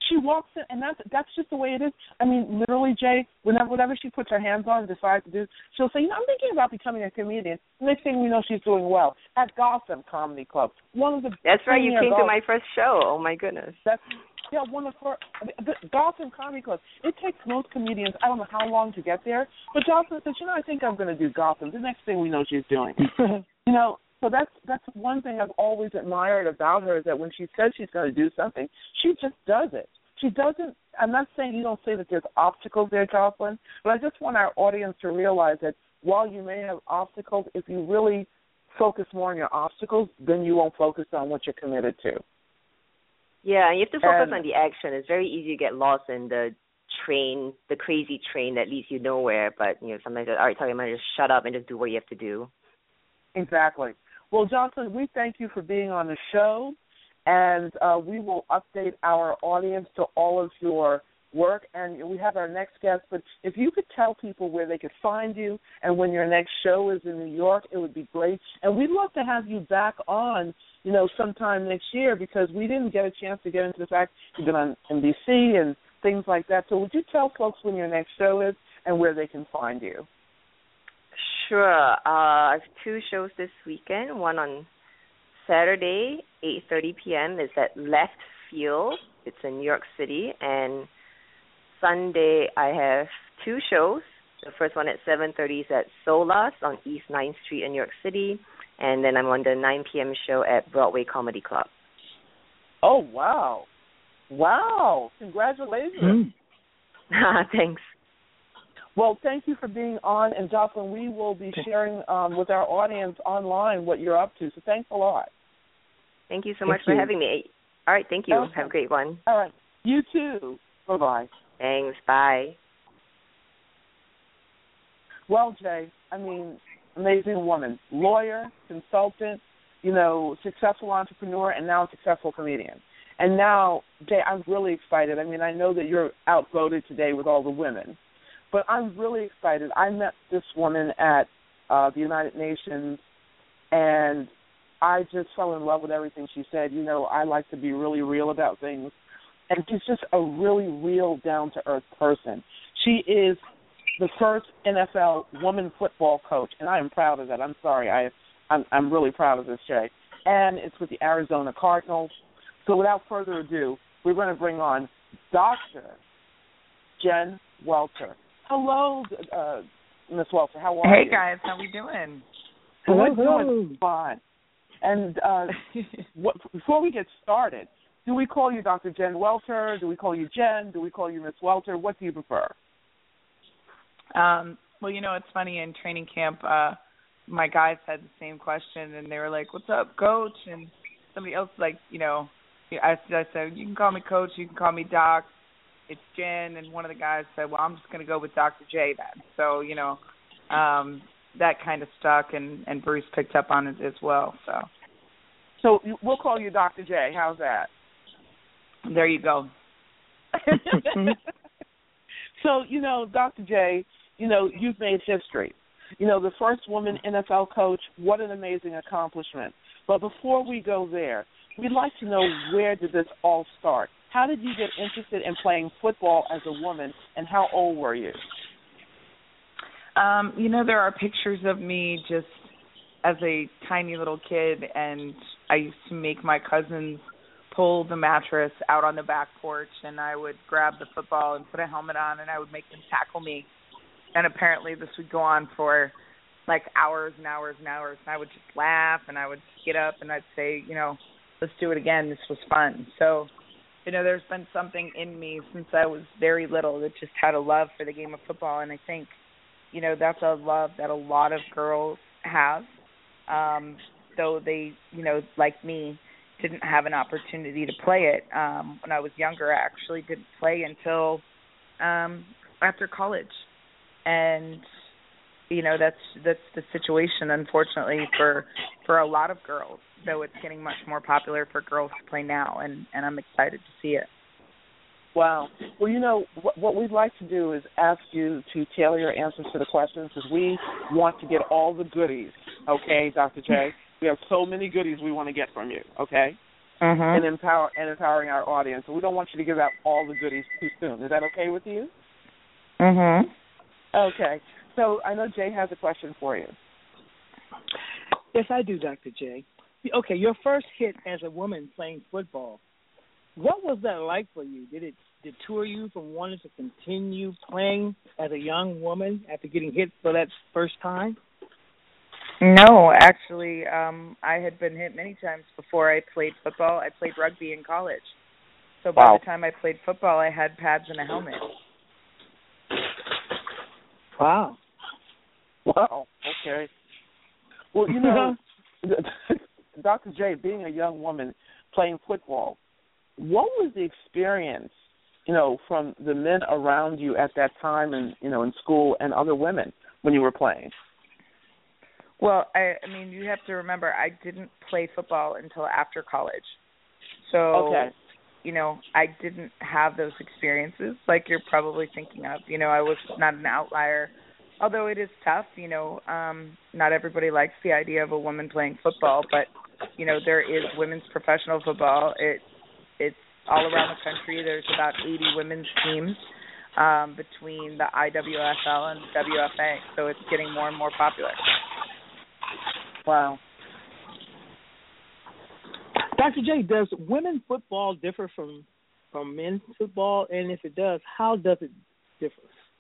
She walks in, and that's just the way it is. I mean, literally, Jay, whatever she puts her hands on and decides to do, she'll say, I'm thinking about becoming a comedian. Next thing we know, she's doing well at Gotham Comedy Club. One of the That's right. You came to my first show. Oh my goodness. One of her the Gotham Comedy Club. It takes most comedians, I don't know how long to get there, but Jocelyn says, I think I'm going to do Gotham. The next thing we know, she's doing. So that's one thing I've always admired about her, is that when she says she's going to do something, she just does it. She doesn't. I'm not saying you don't say that there's obstacles there, Jocelyn, but I just want our audience to realize that while you may have obstacles, if you really focus more on your obstacles, then you won't focus on what you're committed to. Yeah, you have to focus on the action. It's very easy to get lost in the train, the crazy train that leads you nowhere. But sometimes, all right, tell your mind, just shut up and just do what you have to do. Exactly. Well, Jocelyn, we thank you for being on the show, and we will update our audience to all of your work, and we have our next guest. But if you could tell people where they could find you and when your next show is in New York, it would be great. And we'd love to have you back on, sometime next year, because we didn't get a chance to get into the fact you've been on NBC and things like that. So would you tell folks when your next show is and where they can find you? Sure. I have 2 shows this weekend. One on Saturday, 8:30 p.m. is at Left Field. It's in New York City. And Sunday I have 2 shows. The first one at 7:30 is at Solas on East 9th Street in New York City. And then I'm on the 9 p.m. show at Broadway Comedy Club. Oh, wow. Wow. Congratulations. Thanks. Well, thank you for being on. And, Jocelyn, we will be sharing with our audience online what you're up to. So thanks a lot. Thank you so much for having me. All right, thank you. Okay. Have a great one. All right. You too. Bye-bye. Thanks. Bye. Well, Jay, amazing woman. Lawyer, consultant, successful entrepreneur, and now a successful comedian. And now, Jay, I'm really excited. I know that you're outvoted today with all the women, but I'm really excited. I met this woman at the United Nations, and I just fell in love with everything she said. I like to be really real about things, and she's just a really real, down-to-earth person. She is the first NFL woman football coach, and I am proud of that. I'm sorry. I'm really proud of this, Jay. And it's with the Arizona Cardinals. So without further ado, we're going to bring on Dr. Jen Welter. Hello, Miss Welter. How are you? Hey, guys. How we doing? We're doing fine. And before we get started, do we call you Dr. Jen Welter? Do we call you Jen? Do we call you Miss Welter? What do you prefer? Well, it's funny, in training camp, my guys had the same question, and they were like, "What's up, Coach?" And somebody else, I said, "You can call me Coach, you can call me Doc. It's Jen." And one of the guys said, "Well, I'm just going to go with Dr. J then." So, that kind of stuck, and Bruce picked up on it as well. So we'll call you Dr. J. How's that? There you go. So, Dr. J, you've made history. The first woman NFL coach, what an amazing accomplishment. But before we go there, we'd like to know, where did this all start? How did you get interested in playing football as a woman, and how old were you? There are pictures of me just as a tiny little kid, and I used to make my cousins pull the mattress out on the back porch, and I would grab the football and put a helmet on, and I would make them tackle me. And apparently this would go on for hours and hours and hours, and I would just laugh, and I would get up, and I'd say, let's do it again. This was fun. So, there's been something in me since I was very little that just had a love for the game of football, and I think, that's a love that a lot of girls have, though they, like me, didn't have an opportunity to play it. When I was younger, I actually didn't play until after college. And, that's the situation, unfortunately, for a lot of girls, though it's getting much more popular for girls to play now, and I'm excited to see it. Wow. Well, what we'd like to do is ask you to tailor your answers to the questions, because we want to get all the goodies, okay, Dr. J? We have so many goodies we want to get from you, okay? and empowering our audience. So we don't want you to give out all the goodies too soon. Is that okay with you? Okay. So I know Jay has a question for you. Yes, I do, Dr. J. Okay, your first hit as a woman playing football, what was that like for you? Did it deter you from wanting to continue playing as a young woman after getting hit for that first time? No, actually, I had been hit many times before I played football. I played rugby in college. So by the time I played football, I had pads and a helmet. Wow. Okay. Well, you know, Dr. J, being a young woman playing football, what was the experience, you know, from the men around you at that time and, you know, in school and other women when you were playing? Well, I mean, you have to remember, I didn't play football until after college. So, you know, I didn't have those experiences like you're probably thinking of. You know, I was not an outlier, although it is tough. You know, not everybody likes the idea of a woman playing football, but, you know, there is women's professional football. It's all around the country. There's about 80 women's teams between the IWFL and WFA, so it's getting more and more popular. Wow. Dr. J, does women's football differ from men's football? And if it does, how does it differ?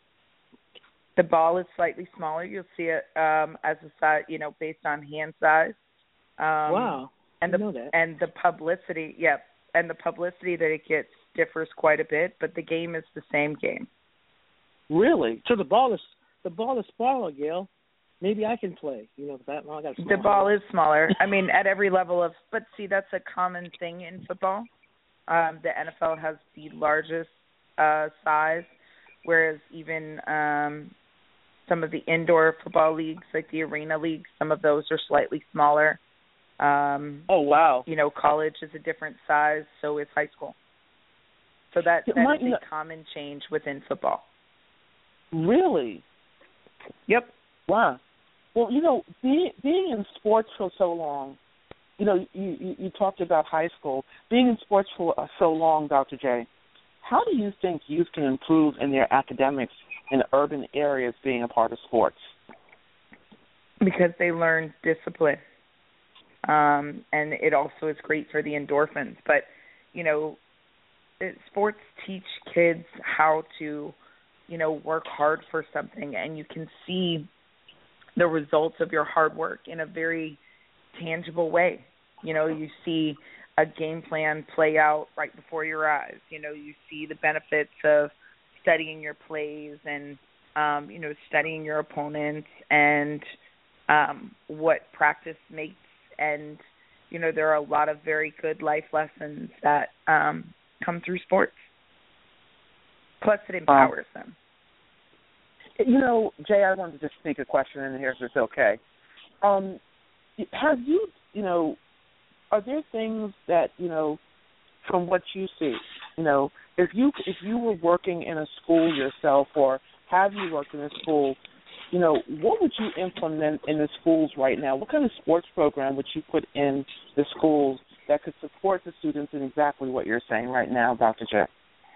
The ball is slightly smaller. You'll see it as a size, you know, based on hand size. Wow. And I know that. And the publicity, and the publicity that it gets differs quite a bit, but the game is the same game. Really? So the ball is smaller, Gail. Maybe I can play. You know, I got the ball is smaller. I mean, at every level of. But see, that's a common thing in football. The NFL has the largest size, whereas even some of the indoor football leagues, like the arena leagues, some of those are slightly smaller. Oh wow! You know, college is a different size, so is high school. So that is a common change within football. Really? Yep. Wow. Well, you know, being in sports for so long, you know, you talked about high school. Being in sports for so long, Dr. J, how do you think youth can improve in their academics in urban areas being a part of sports? Because they learn discipline. And it also is great for the endorphins. But, you know, sports teach kids how to, you know, work hard for something, and you can see the results of your hard work in a very tangible way. You know, you see a game plan play out right before your eyes. You know, you see the benefits of studying your plays and, you know, studying your opponents and what practice makes. And, you know, there are a lot of very good life lessons that come through sports. Plus, it empowers them. You know, Jay, I wanted to just sneak a question in here if it's okay. Have you, you know, are there things that, you know, from what you see, you know, if you were working in a school yourself or have you worked in a school, you know, what would you implement in the schools right now? What kind of sports program would you put in the schools that could support the students in exactly what you're saying right now, Dr. J?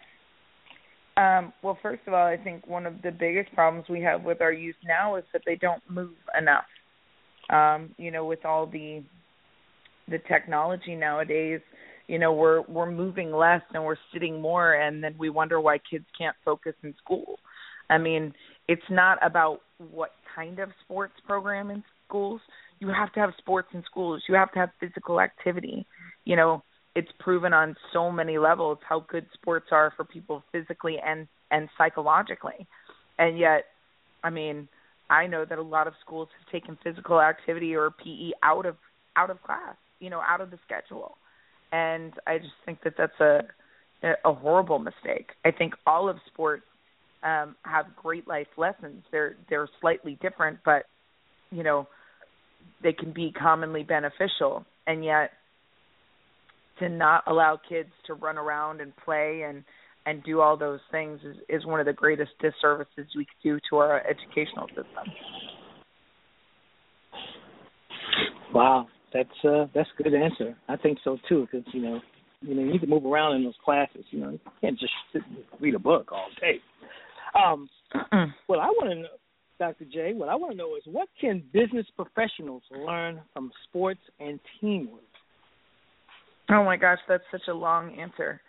Well, first of all, I think one of the biggest problems we have with our youth now is that they don't move enough. You know, with all the technology nowadays, you know, we're moving less and we're sitting more, and then we wonder why kids can't focus in school. I mean, it's not about what kind of sports program in schools. You have to have sports in schools. You have to have physical activity. You know, it's proven on so many levels how good sports are for people physically and psychologically. And yet, I mean, I know that a lot of schools have taken physical activity or PE out of class, you know, out of the schedule. And I just think that that's a horrible mistake. I think all of sports have great life lessons. They're slightly different, but, you know, they can be commonly beneficial. And yet, to not allow kids to run around and play and do all those things is one of the greatest disservices we could do to our educational system. Wow. That's a good answer. I think so too, because you need to move around in those classes. You can't just sit and read a book all day. What I want to know, Dr. J, what I want to know is what can business professionals learn from sports and teamwork? Oh my gosh, that's such a long answer.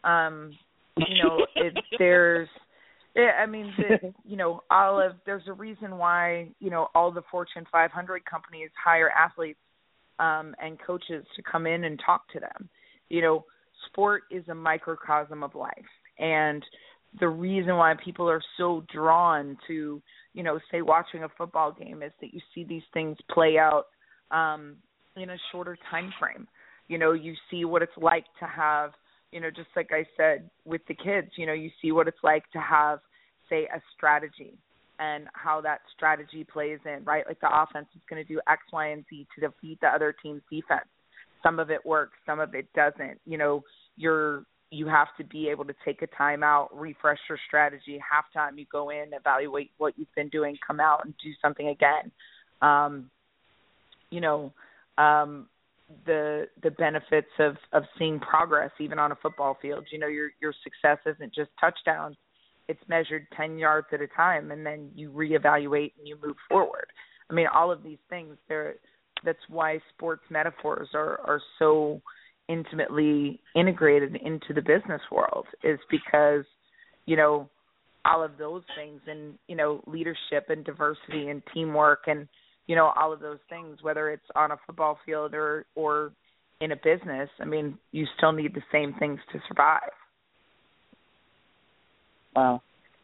There's a reason why, all the Fortune 500 companies hire athletes and coaches to come in and talk to them. Sport is a microcosm of life. And the reason why people are so drawn to, say watching a football game is that you see these things play out in a shorter time frame. You see what it's like to have, just like I said with the kids, you see what it's like to have, say, a strategy and how that strategy plays in, right? Like the offense is going to do X, Y, and Z to defeat the other team's defense. Some of it works, some of it doesn't. You have to be able to take a timeout, refresh your strategy. Halftime, you go in, evaluate what you've been doing, come out and do something again. The benefits of seeing progress even on a football field. Your success isn't just touchdowns. It's measured 10 yards at a time, and then you reevaluate and you move forward. I mean, all of these things, that's why sports metaphors are so intimately integrated into the business world, is because, all of those things and, leadership and diversity and teamwork and, all of those things, whether it's on a football field or in a business, I mean, you still need the same things to survive. Wow.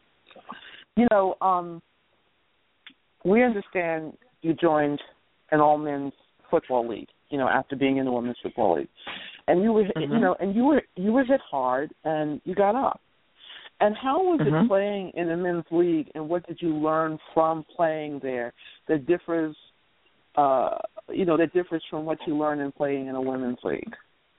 We understand you joined an all-men's football league, after being in the women's football league. And you were, you were hit hard and you got up. And how was it playing in the men's league, and what did you learn from playing there that differs, from what you learned in playing in a women's league?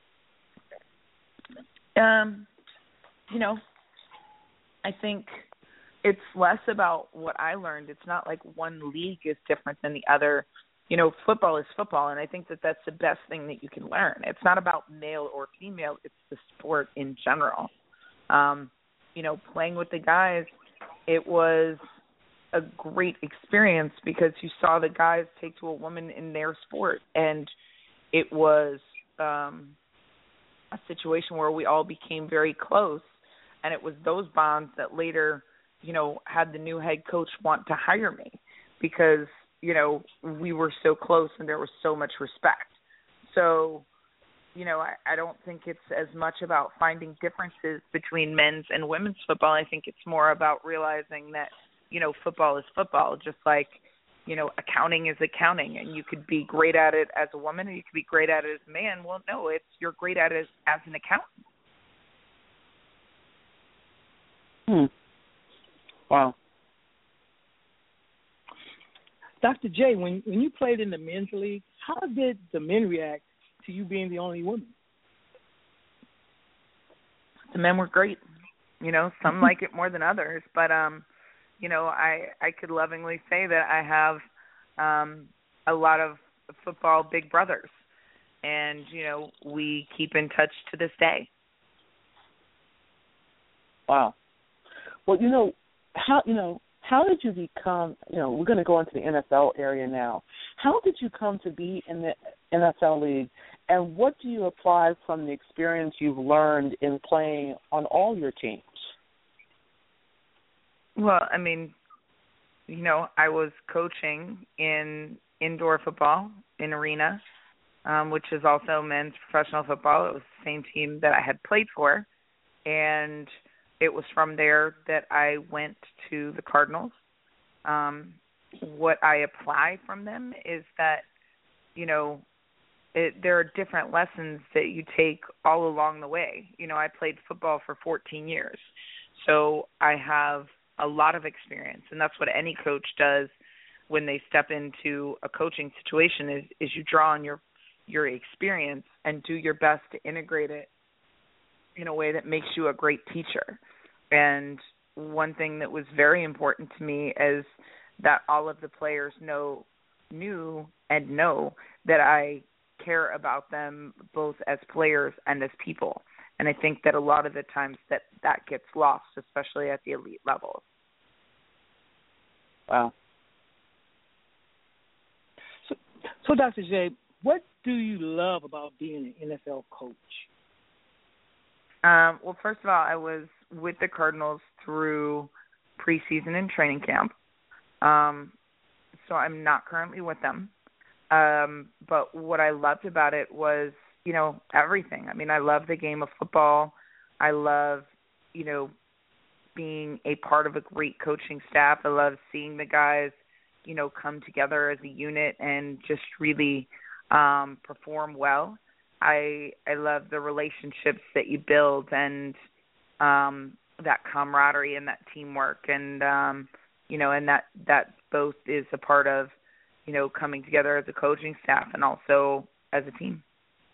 I think it's less about what I learned. It's not like one league is different than the other. Football is football, and I think that that's the best thing that you can learn. It's not about male or female. It's the sport in general. Playing with the guys, it was a great experience because you saw the guys take to a woman in their sport, and it was a situation where we all became very close, and it was those bonds that later, had the new head coach want to hire me because, we were so close and there was so much respect. So, I don't think it's as much about finding differences between men's and women's football. I think it's more about realizing that, football is football, just like, accounting is accounting, and you could be great at it as a woman and you could be great at it as a man. Well, no, you're great at it as an accountant. Wow. Dr. J, when you played in the men's league, how did the men react to you being the only woman? The men were great. Some like it more than others, but I could lovingly say that I have a lot of football big brothers, and we keep in touch to this day. Wow. Well, how did you become, we're going to go into the NFL area now. How did you come to be in the NFL league, and what do you apply from the experience you've learned in playing on all your teams? Well, I mean, I was coaching in indoor football in Arena, which is also men's professional football. It was the same team that I had played for, and it was from there that I went to the Cardinals. What I apply from them is that, there are different lessons that you take all along the way. I played football for 14 years, so I have a lot of experience, and that's what any coach does when they step into a coaching situation is you draw on your experience and do your best to integrate it in a way that makes you a great teacher. And one thing that was very important to me is that all of the players knew and know that I care about them both as players and as people. And I think that a lot of the times that gets lost, especially at the elite levels. Wow. So Dr. J, what do you love about being an NFL coach? Well, first of all, I was with the Cardinals through preseason and training camp. So I'm not currently with them. But what I loved about it was, everything. I mean, I love the game of football. I love, being a part of a great coaching staff. I love seeing the guys, come together as a unit and just really perform well. I love the relationships that you build and that camaraderie and that teamwork and and that both is a part of coming together as a coaching staff and also as a team.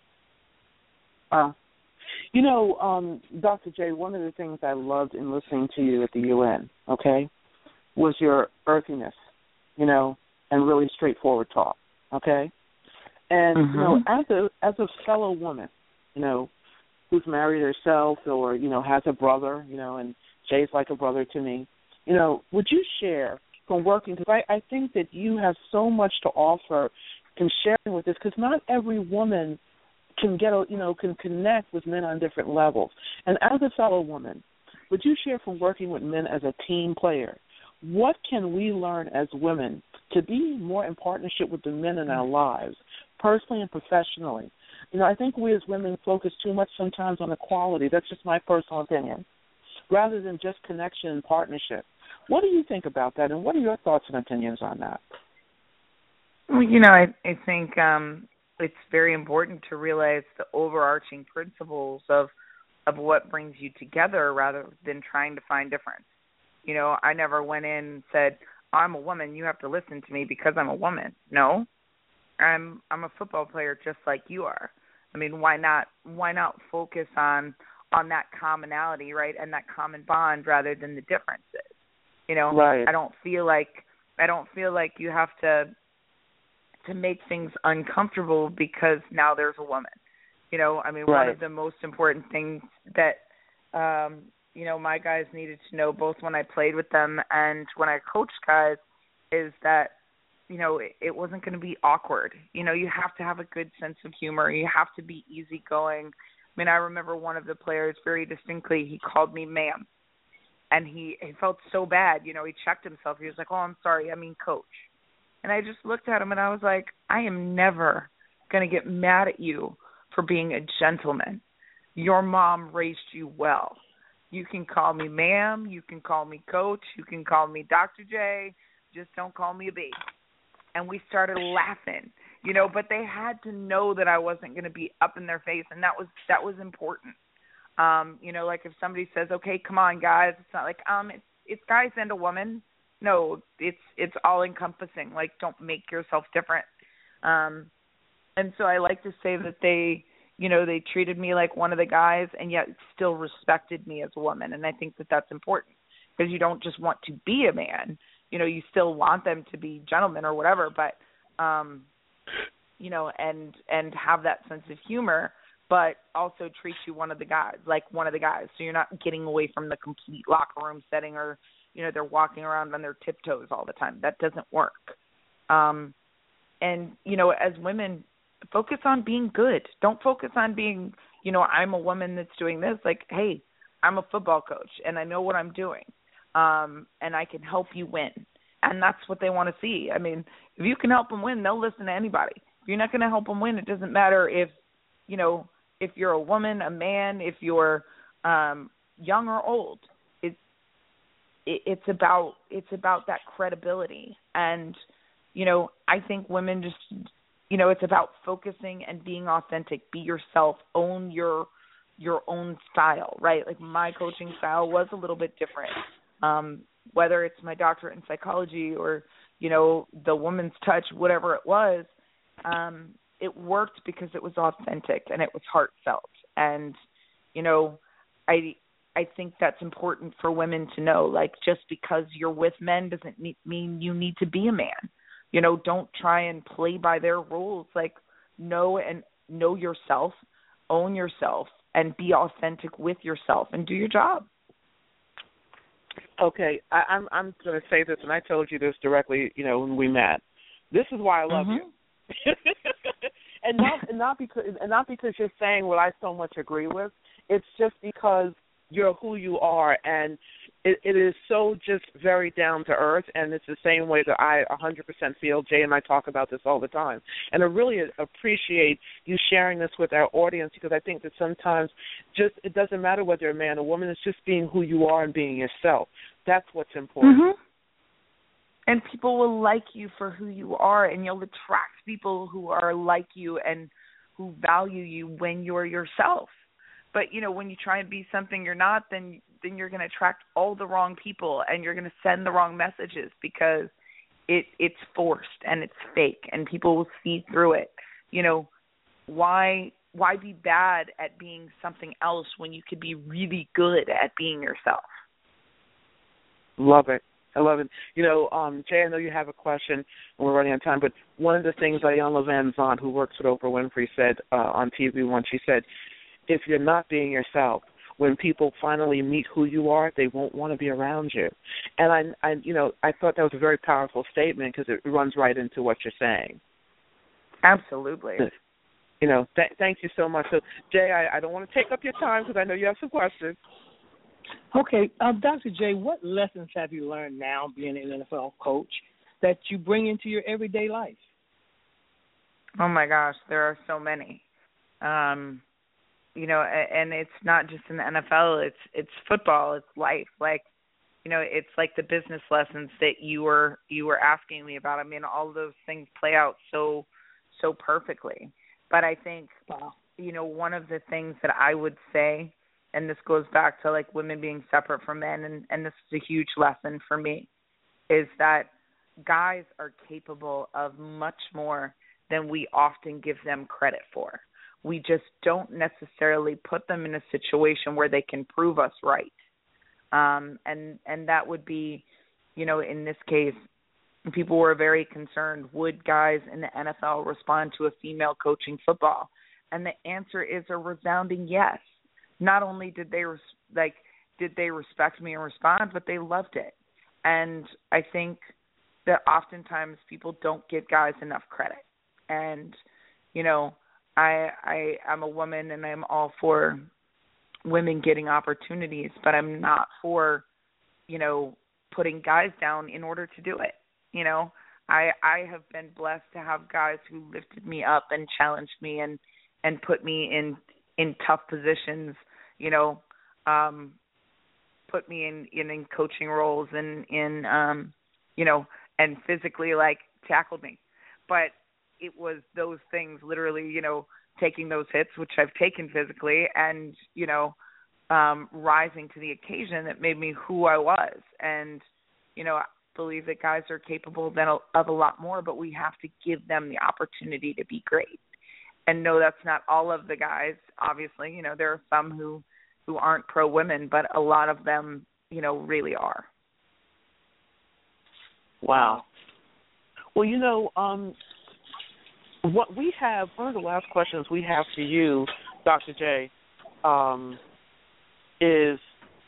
Dr. J, one of the things I loved in listening to you at the UN, was your earthiness, and really straightforward talk, okay? And, as a fellow woman, who's married herself or, has a brother, and Jay's like a brother to me, would you share from working, because I think that you have so much to offer in sharing with this, because not every woman can can connect with men on different levels. And as a fellow woman, would you share from working with men as a team player, what can we learn as women to be more in partnership with the men in our lives, personally and professionally? I think we as women focus too much sometimes on equality. That's just my personal opinion, rather than just connection and partnership. What do you think about that, and what are your thoughts and opinions on that? Well, I think it's very important to realize the overarching principles of what brings you together rather than trying to find difference. I never went in and said, I'm a woman, you have to listen to me because I'm a woman. No, I'm a football player just like you are. I mean, why not focus on that commonality, right, and that common bond rather than the differences? Right. I don't feel like you have to make things uncomfortable because now there's a woman. Right. One of the most important things that my guys needed to know, both when I played with them and when I coached guys, is that it wasn't going to be awkward. You have to have a good sense of humor. You have to be easygoing. I remember one of the players very distinctly, he called me ma'am. And he felt so bad. He checked himself. He was like, oh, I'm sorry, I mean coach. And I just looked at him and I was like, I am never going to get mad at you for being a gentleman. Your mom raised you well. You can call me ma'am. You can call me coach. You can call me Dr. J. Just don't call me a baby. And we started laughing, but they had to know that I wasn't going to be up in their face. And that was important. Like if somebody says, okay, come on, guys, it's not like, it's guys and a woman. No, it's all encompassing. Like, don't make yourself different. And so I like to say that they treated me like one of the guys and yet still respected me as a woman. And I think that that's important because you don't just want to be a man. You still want them to be gentlemen or whatever, but, and have that sense of humor, but also treat you like one of the guys. So you're not getting away from the complete locker room setting or, they're walking around on their tiptoes all the time. That doesn't work. And, as women, focus on being good. Don't focus on being, I'm a woman that's doing this. Like, hey, I'm a football coach and I know what I'm doing. And I can help you win. And that's what they want to see. I mean, if you can help them win, they'll listen to anybody. If you're not going to help them win, it doesn't matter if you're a woman, a man, if you're young or old. It's about that credibility. And, I think women just, it's about focusing and being authentic. Be yourself. Own your own style, right? Like my coaching style was a little bit different. Whether it's my doctorate in psychology or, the woman's touch, whatever it was, it worked because it was authentic and it was heartfelt. And, I think that's important for women to know. Like, just because you're with men doesn't mean you need to be a man. Don't try and play by their rules. Like, know yourself, own yourself, and be authentic with yourself and do your job. Okay, I'm going to say this, and I told you this directly, when we met. This is why I love you, and not because you're saying what I so much agree with. It's just because you're who you are, and it is so just very down to earth, and it's the same way that I 100% feel. Jay and I talk about this all the time, and I really appreciate you sharing this with our audience, because I think that sometimes it doesn't matter whether you're a man or woman. It's just being who you are and being yourself. That's what's important. Mm-hmm. And people will like you for who you are, and you'll attract people who are like you and who value you when you're yourself. But, when you try and be something you're not, then you're going to attract all the wrong people, and you're going to send the wrong messages, because it's forced and it's fake, and people will see through it. Why be bad at being something else when you could be really good at being yourself? Love it. I love it. Jay, I know you have a question, and we're running out of time, but one of the things Iyanla Vanzant, who works with Oprah Winfrey, said on TV once, she said, if you're not being yourself, when people finally meet who you are, they won't want to be around you. And I thought that was a very powerful statement, because it runs right into what you're saying. Absolutely. Thank you so much. So, Jay, I don't want to take up your time, because I know you have some questions. Okay, Dr. J, what lessons have you learned now being an NFL coach that you bring into your everyday life? Oh my gosh, there are so many. And it's not just in the NFL, it's football, it's life. It's like the business lessons that you were asking me about. I mean, all of those things play out so perfectly. But I think, one of the things that I would say, and this goes back to women being separate from men, and this is a huge lesson for me, is that guys are capable of much more than we often give them credit for. We just don't necessarily put them in a situation where they can prove us right. And that would be, in this case, people were very concerned, would guys in the NFL respond to a female coaching football? And the answer is a resounding yes. Not only did they respect me and respond, but they loved it. And I think that oftentimes people don't give guys enough credit. And, I'm a woman, and I'm all for women getting opportunities, but I'm not for, putting guys down in order to do it. I have been blessed to have guys who lifted me up and challenged me and put me in tough positions, put me in coaching roles and and physically tackled me. But it was those things, literally, taking those hits, which I've taken physically, and, rising to the occasion that made me who I was. And, I believe that guys are capable of a lot more, but we have to give them the opportunity to be great. And no, that's not all of the guys, obviously. There are some who aren't pro-women, but a lot of them, really are. Wow. Well, what we have, one of the last questions we have for you, Dr. J, is,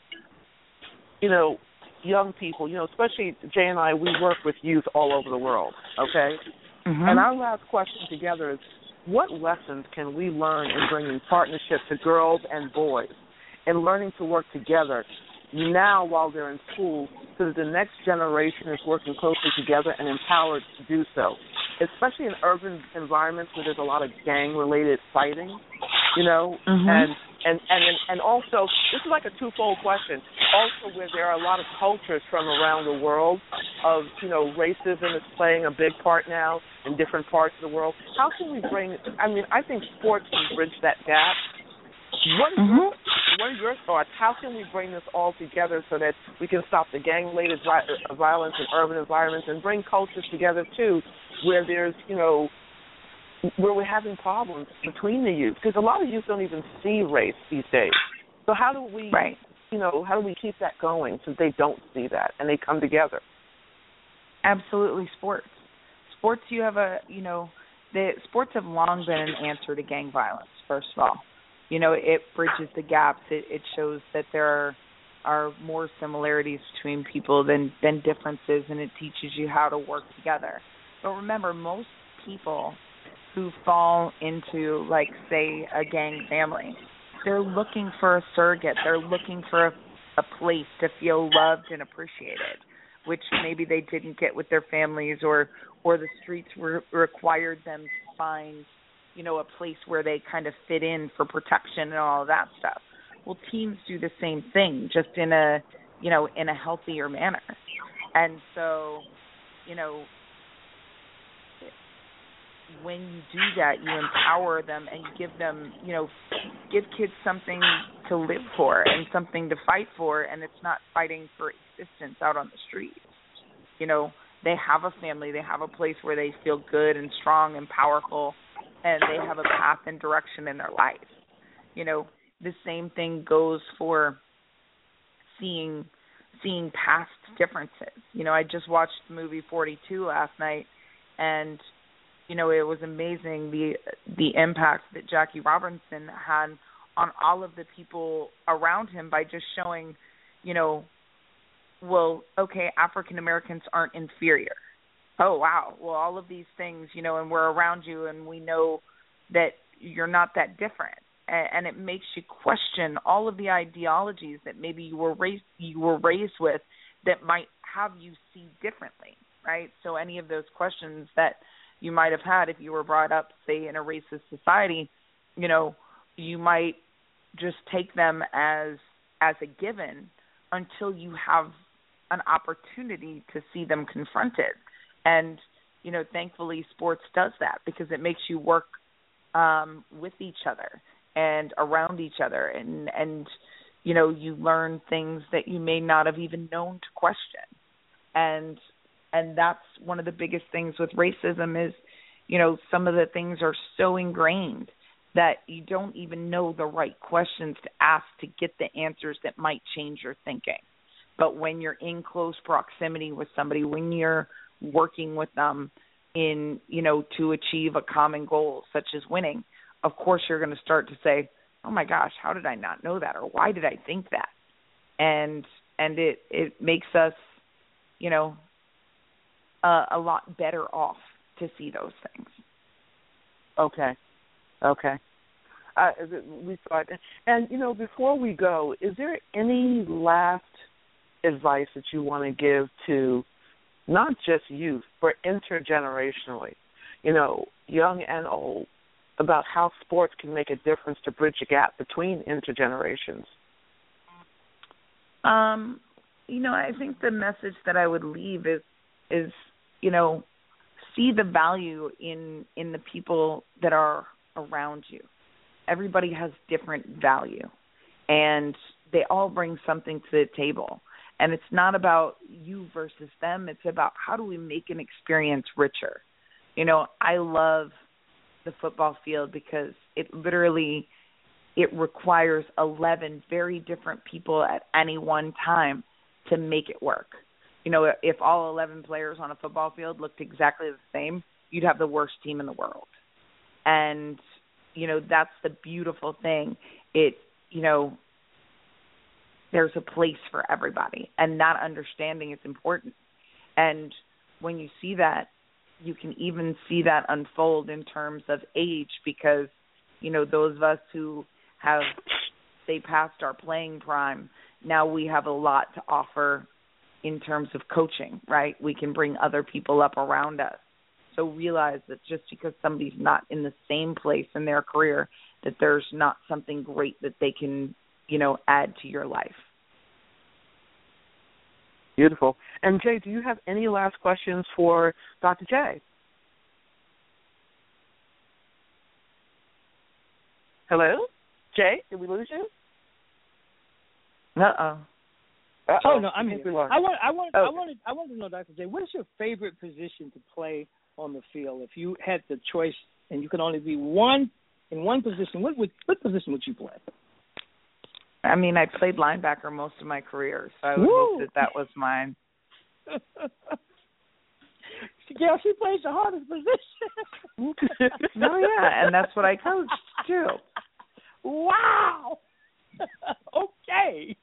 young people, especially Jay and I, we work with youth all over the world, okay? Mm-hmm. And our last question together is, what lessons can we learn in bringing partnership to girls and boys and learning to work together now while they're in school so that the next generation is working closely together and empowered to do so, especially in urban environments where there's a lot of gang-related fighting, mm-hmm. and also, this is like a twofold question, also where there are a lot of cultures from around the world of, racism is playing a big part now in different parts of the world. How can we I think sports can bridge that gap. What are your thoughts? How can we bring this all together so that we can stop the gang-related violence in urban environments and bring cultures together, too, where there's, where we're having problems between the youth? Because a lot of youth don't even see race these days. So how do we, how do we keep that going so they don't see that and they come together? Absolutely, sports. You have the sports have long been an answer to gang violence, first of all. You know, it bridges the gaps. It shows that there are more similarities between people than differences, and it teaches you how to work together. But remember, most people who fall into, like, say, a gang family, they're looking for a surrogate. They're looking for a place to feel loved and appreciated, which maybe they didn't get with their families, or the streets required them to find, you know, a place where they kind of fit in for protection and all of that stuff. Well, teams do the same thing, just in a healthier manner. And so, you know, when you do that, you empower them and give them, you know, give kids something to live for and something to fight for, and it's not fighting for existence out on the streets. You know, they have a family, they have a place where they feel good and strong and powerful, and they have a path and direction in their life. You know, the same thing goes for seeing past differences. You know, I just watched the movie 42 last night, and you know, it was amazing the impact that Jackie Robinson had on all of the people around him by just showing, you know, well, okay, African Americans aren't inferior. Oh, wow. Well, all of these things, you know, and we're around you, and we know that you're not that different. And it makes you question all of the ideologies that maybe you were raised with that might have you see differently, right? So any of those questions that you might have had if you were brought up, say, in a racist society, you know, you might just take them as a given until you have an opportunity to see them confronted. And, you know, thankfully sports does that, because it makes you work with each other and around each other, and you know, you learn things that you may not have even known to question. And that's one of the biggest things with racism is, you know, some of the things are so ingrained that you don't even know the right questions to ask to get the answers that might change your thinking. But when you're in close proximity with somebody, when you're working with them in, you know, to achieve a common goal, such as winning, of course you're going to start to say, oh my gosh, how did I not know that? Or why did I think that? And it makes us, you know, a lot better off to see those things. Okay. We thought, and you know, before we go, is there any last advice that you want to give to not just youth, but intergenerationally, you know, young and old, about how sports can make a difference to bridge a gap between intergenerations? You know, I think the message that I would leave is, you know, see the value in the people that are around you. Everybody has different value, and they all bring something to the table. And it's not about you versus them. It's about how do we make an experience richer. You know, I love the football field because it requires 11 very different people at any one time to make it work. You know, if all 11 players on a football field looked exactly the same, you'd have the worst team in the world. And, you know, that's the beautiful thing. You know, there's a place for everybody, and that understanding is important. And when you see that, you can even see that unfold in terms of age, because, you know, those of us who have, say, past our playing prime, now we have a lot to offer in terms of coaching, right? We can bring other people up around us. So realize that just because somebody's not in the same place in their career, that there's not something great that they can, you know, add to your life. Beautiful. And Jay, do you have any last questions for Dr. J? Hello? Jay, did we lose you? Uh-oh. Oh no, I'm here. I want to know, Dr. J, what is your favorite position to play on the field? If you had the choice and you could only be one in one position, what position would you play? I mean, I played linebacker most of my career, so I would hope that was mine. Gail, she plays the hardest position. No, yeah, and that's what I coached too. Wow. Okay.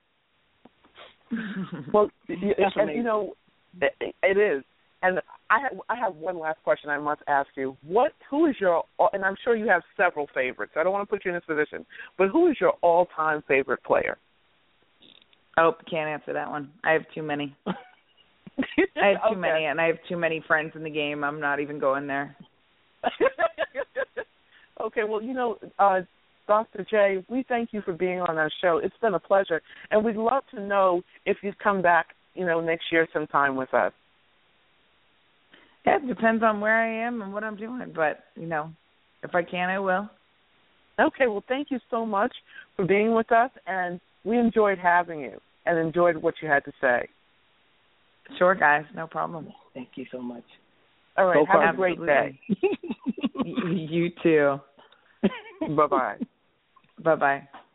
Well, That's and you know, it is. And I have one last question I must ask you. Who is your, and I'm sure you have several favorites. I don't want to put you in this position, but who is your all-time favorite player? Oh, can't answer that one. I have too many. I have too many, and I have too many friends in the game. I'm not even going there. Okay, well, you know, Dr. J, we thank you for being on our show. It's been a pleasure, and we'd love to know if you'd come back, you know, next year sometime with us. Yeah, it depends on where I am and what I'm doing, but, you know, if I can, I will. Okay, well, thank you so much for being with us, and we enjoyed having you and enjoyed what you had to say. Sure, guys, no problem. Thank you so much. All right, Go have a great day. You too. Bye-bye. Bye-bye.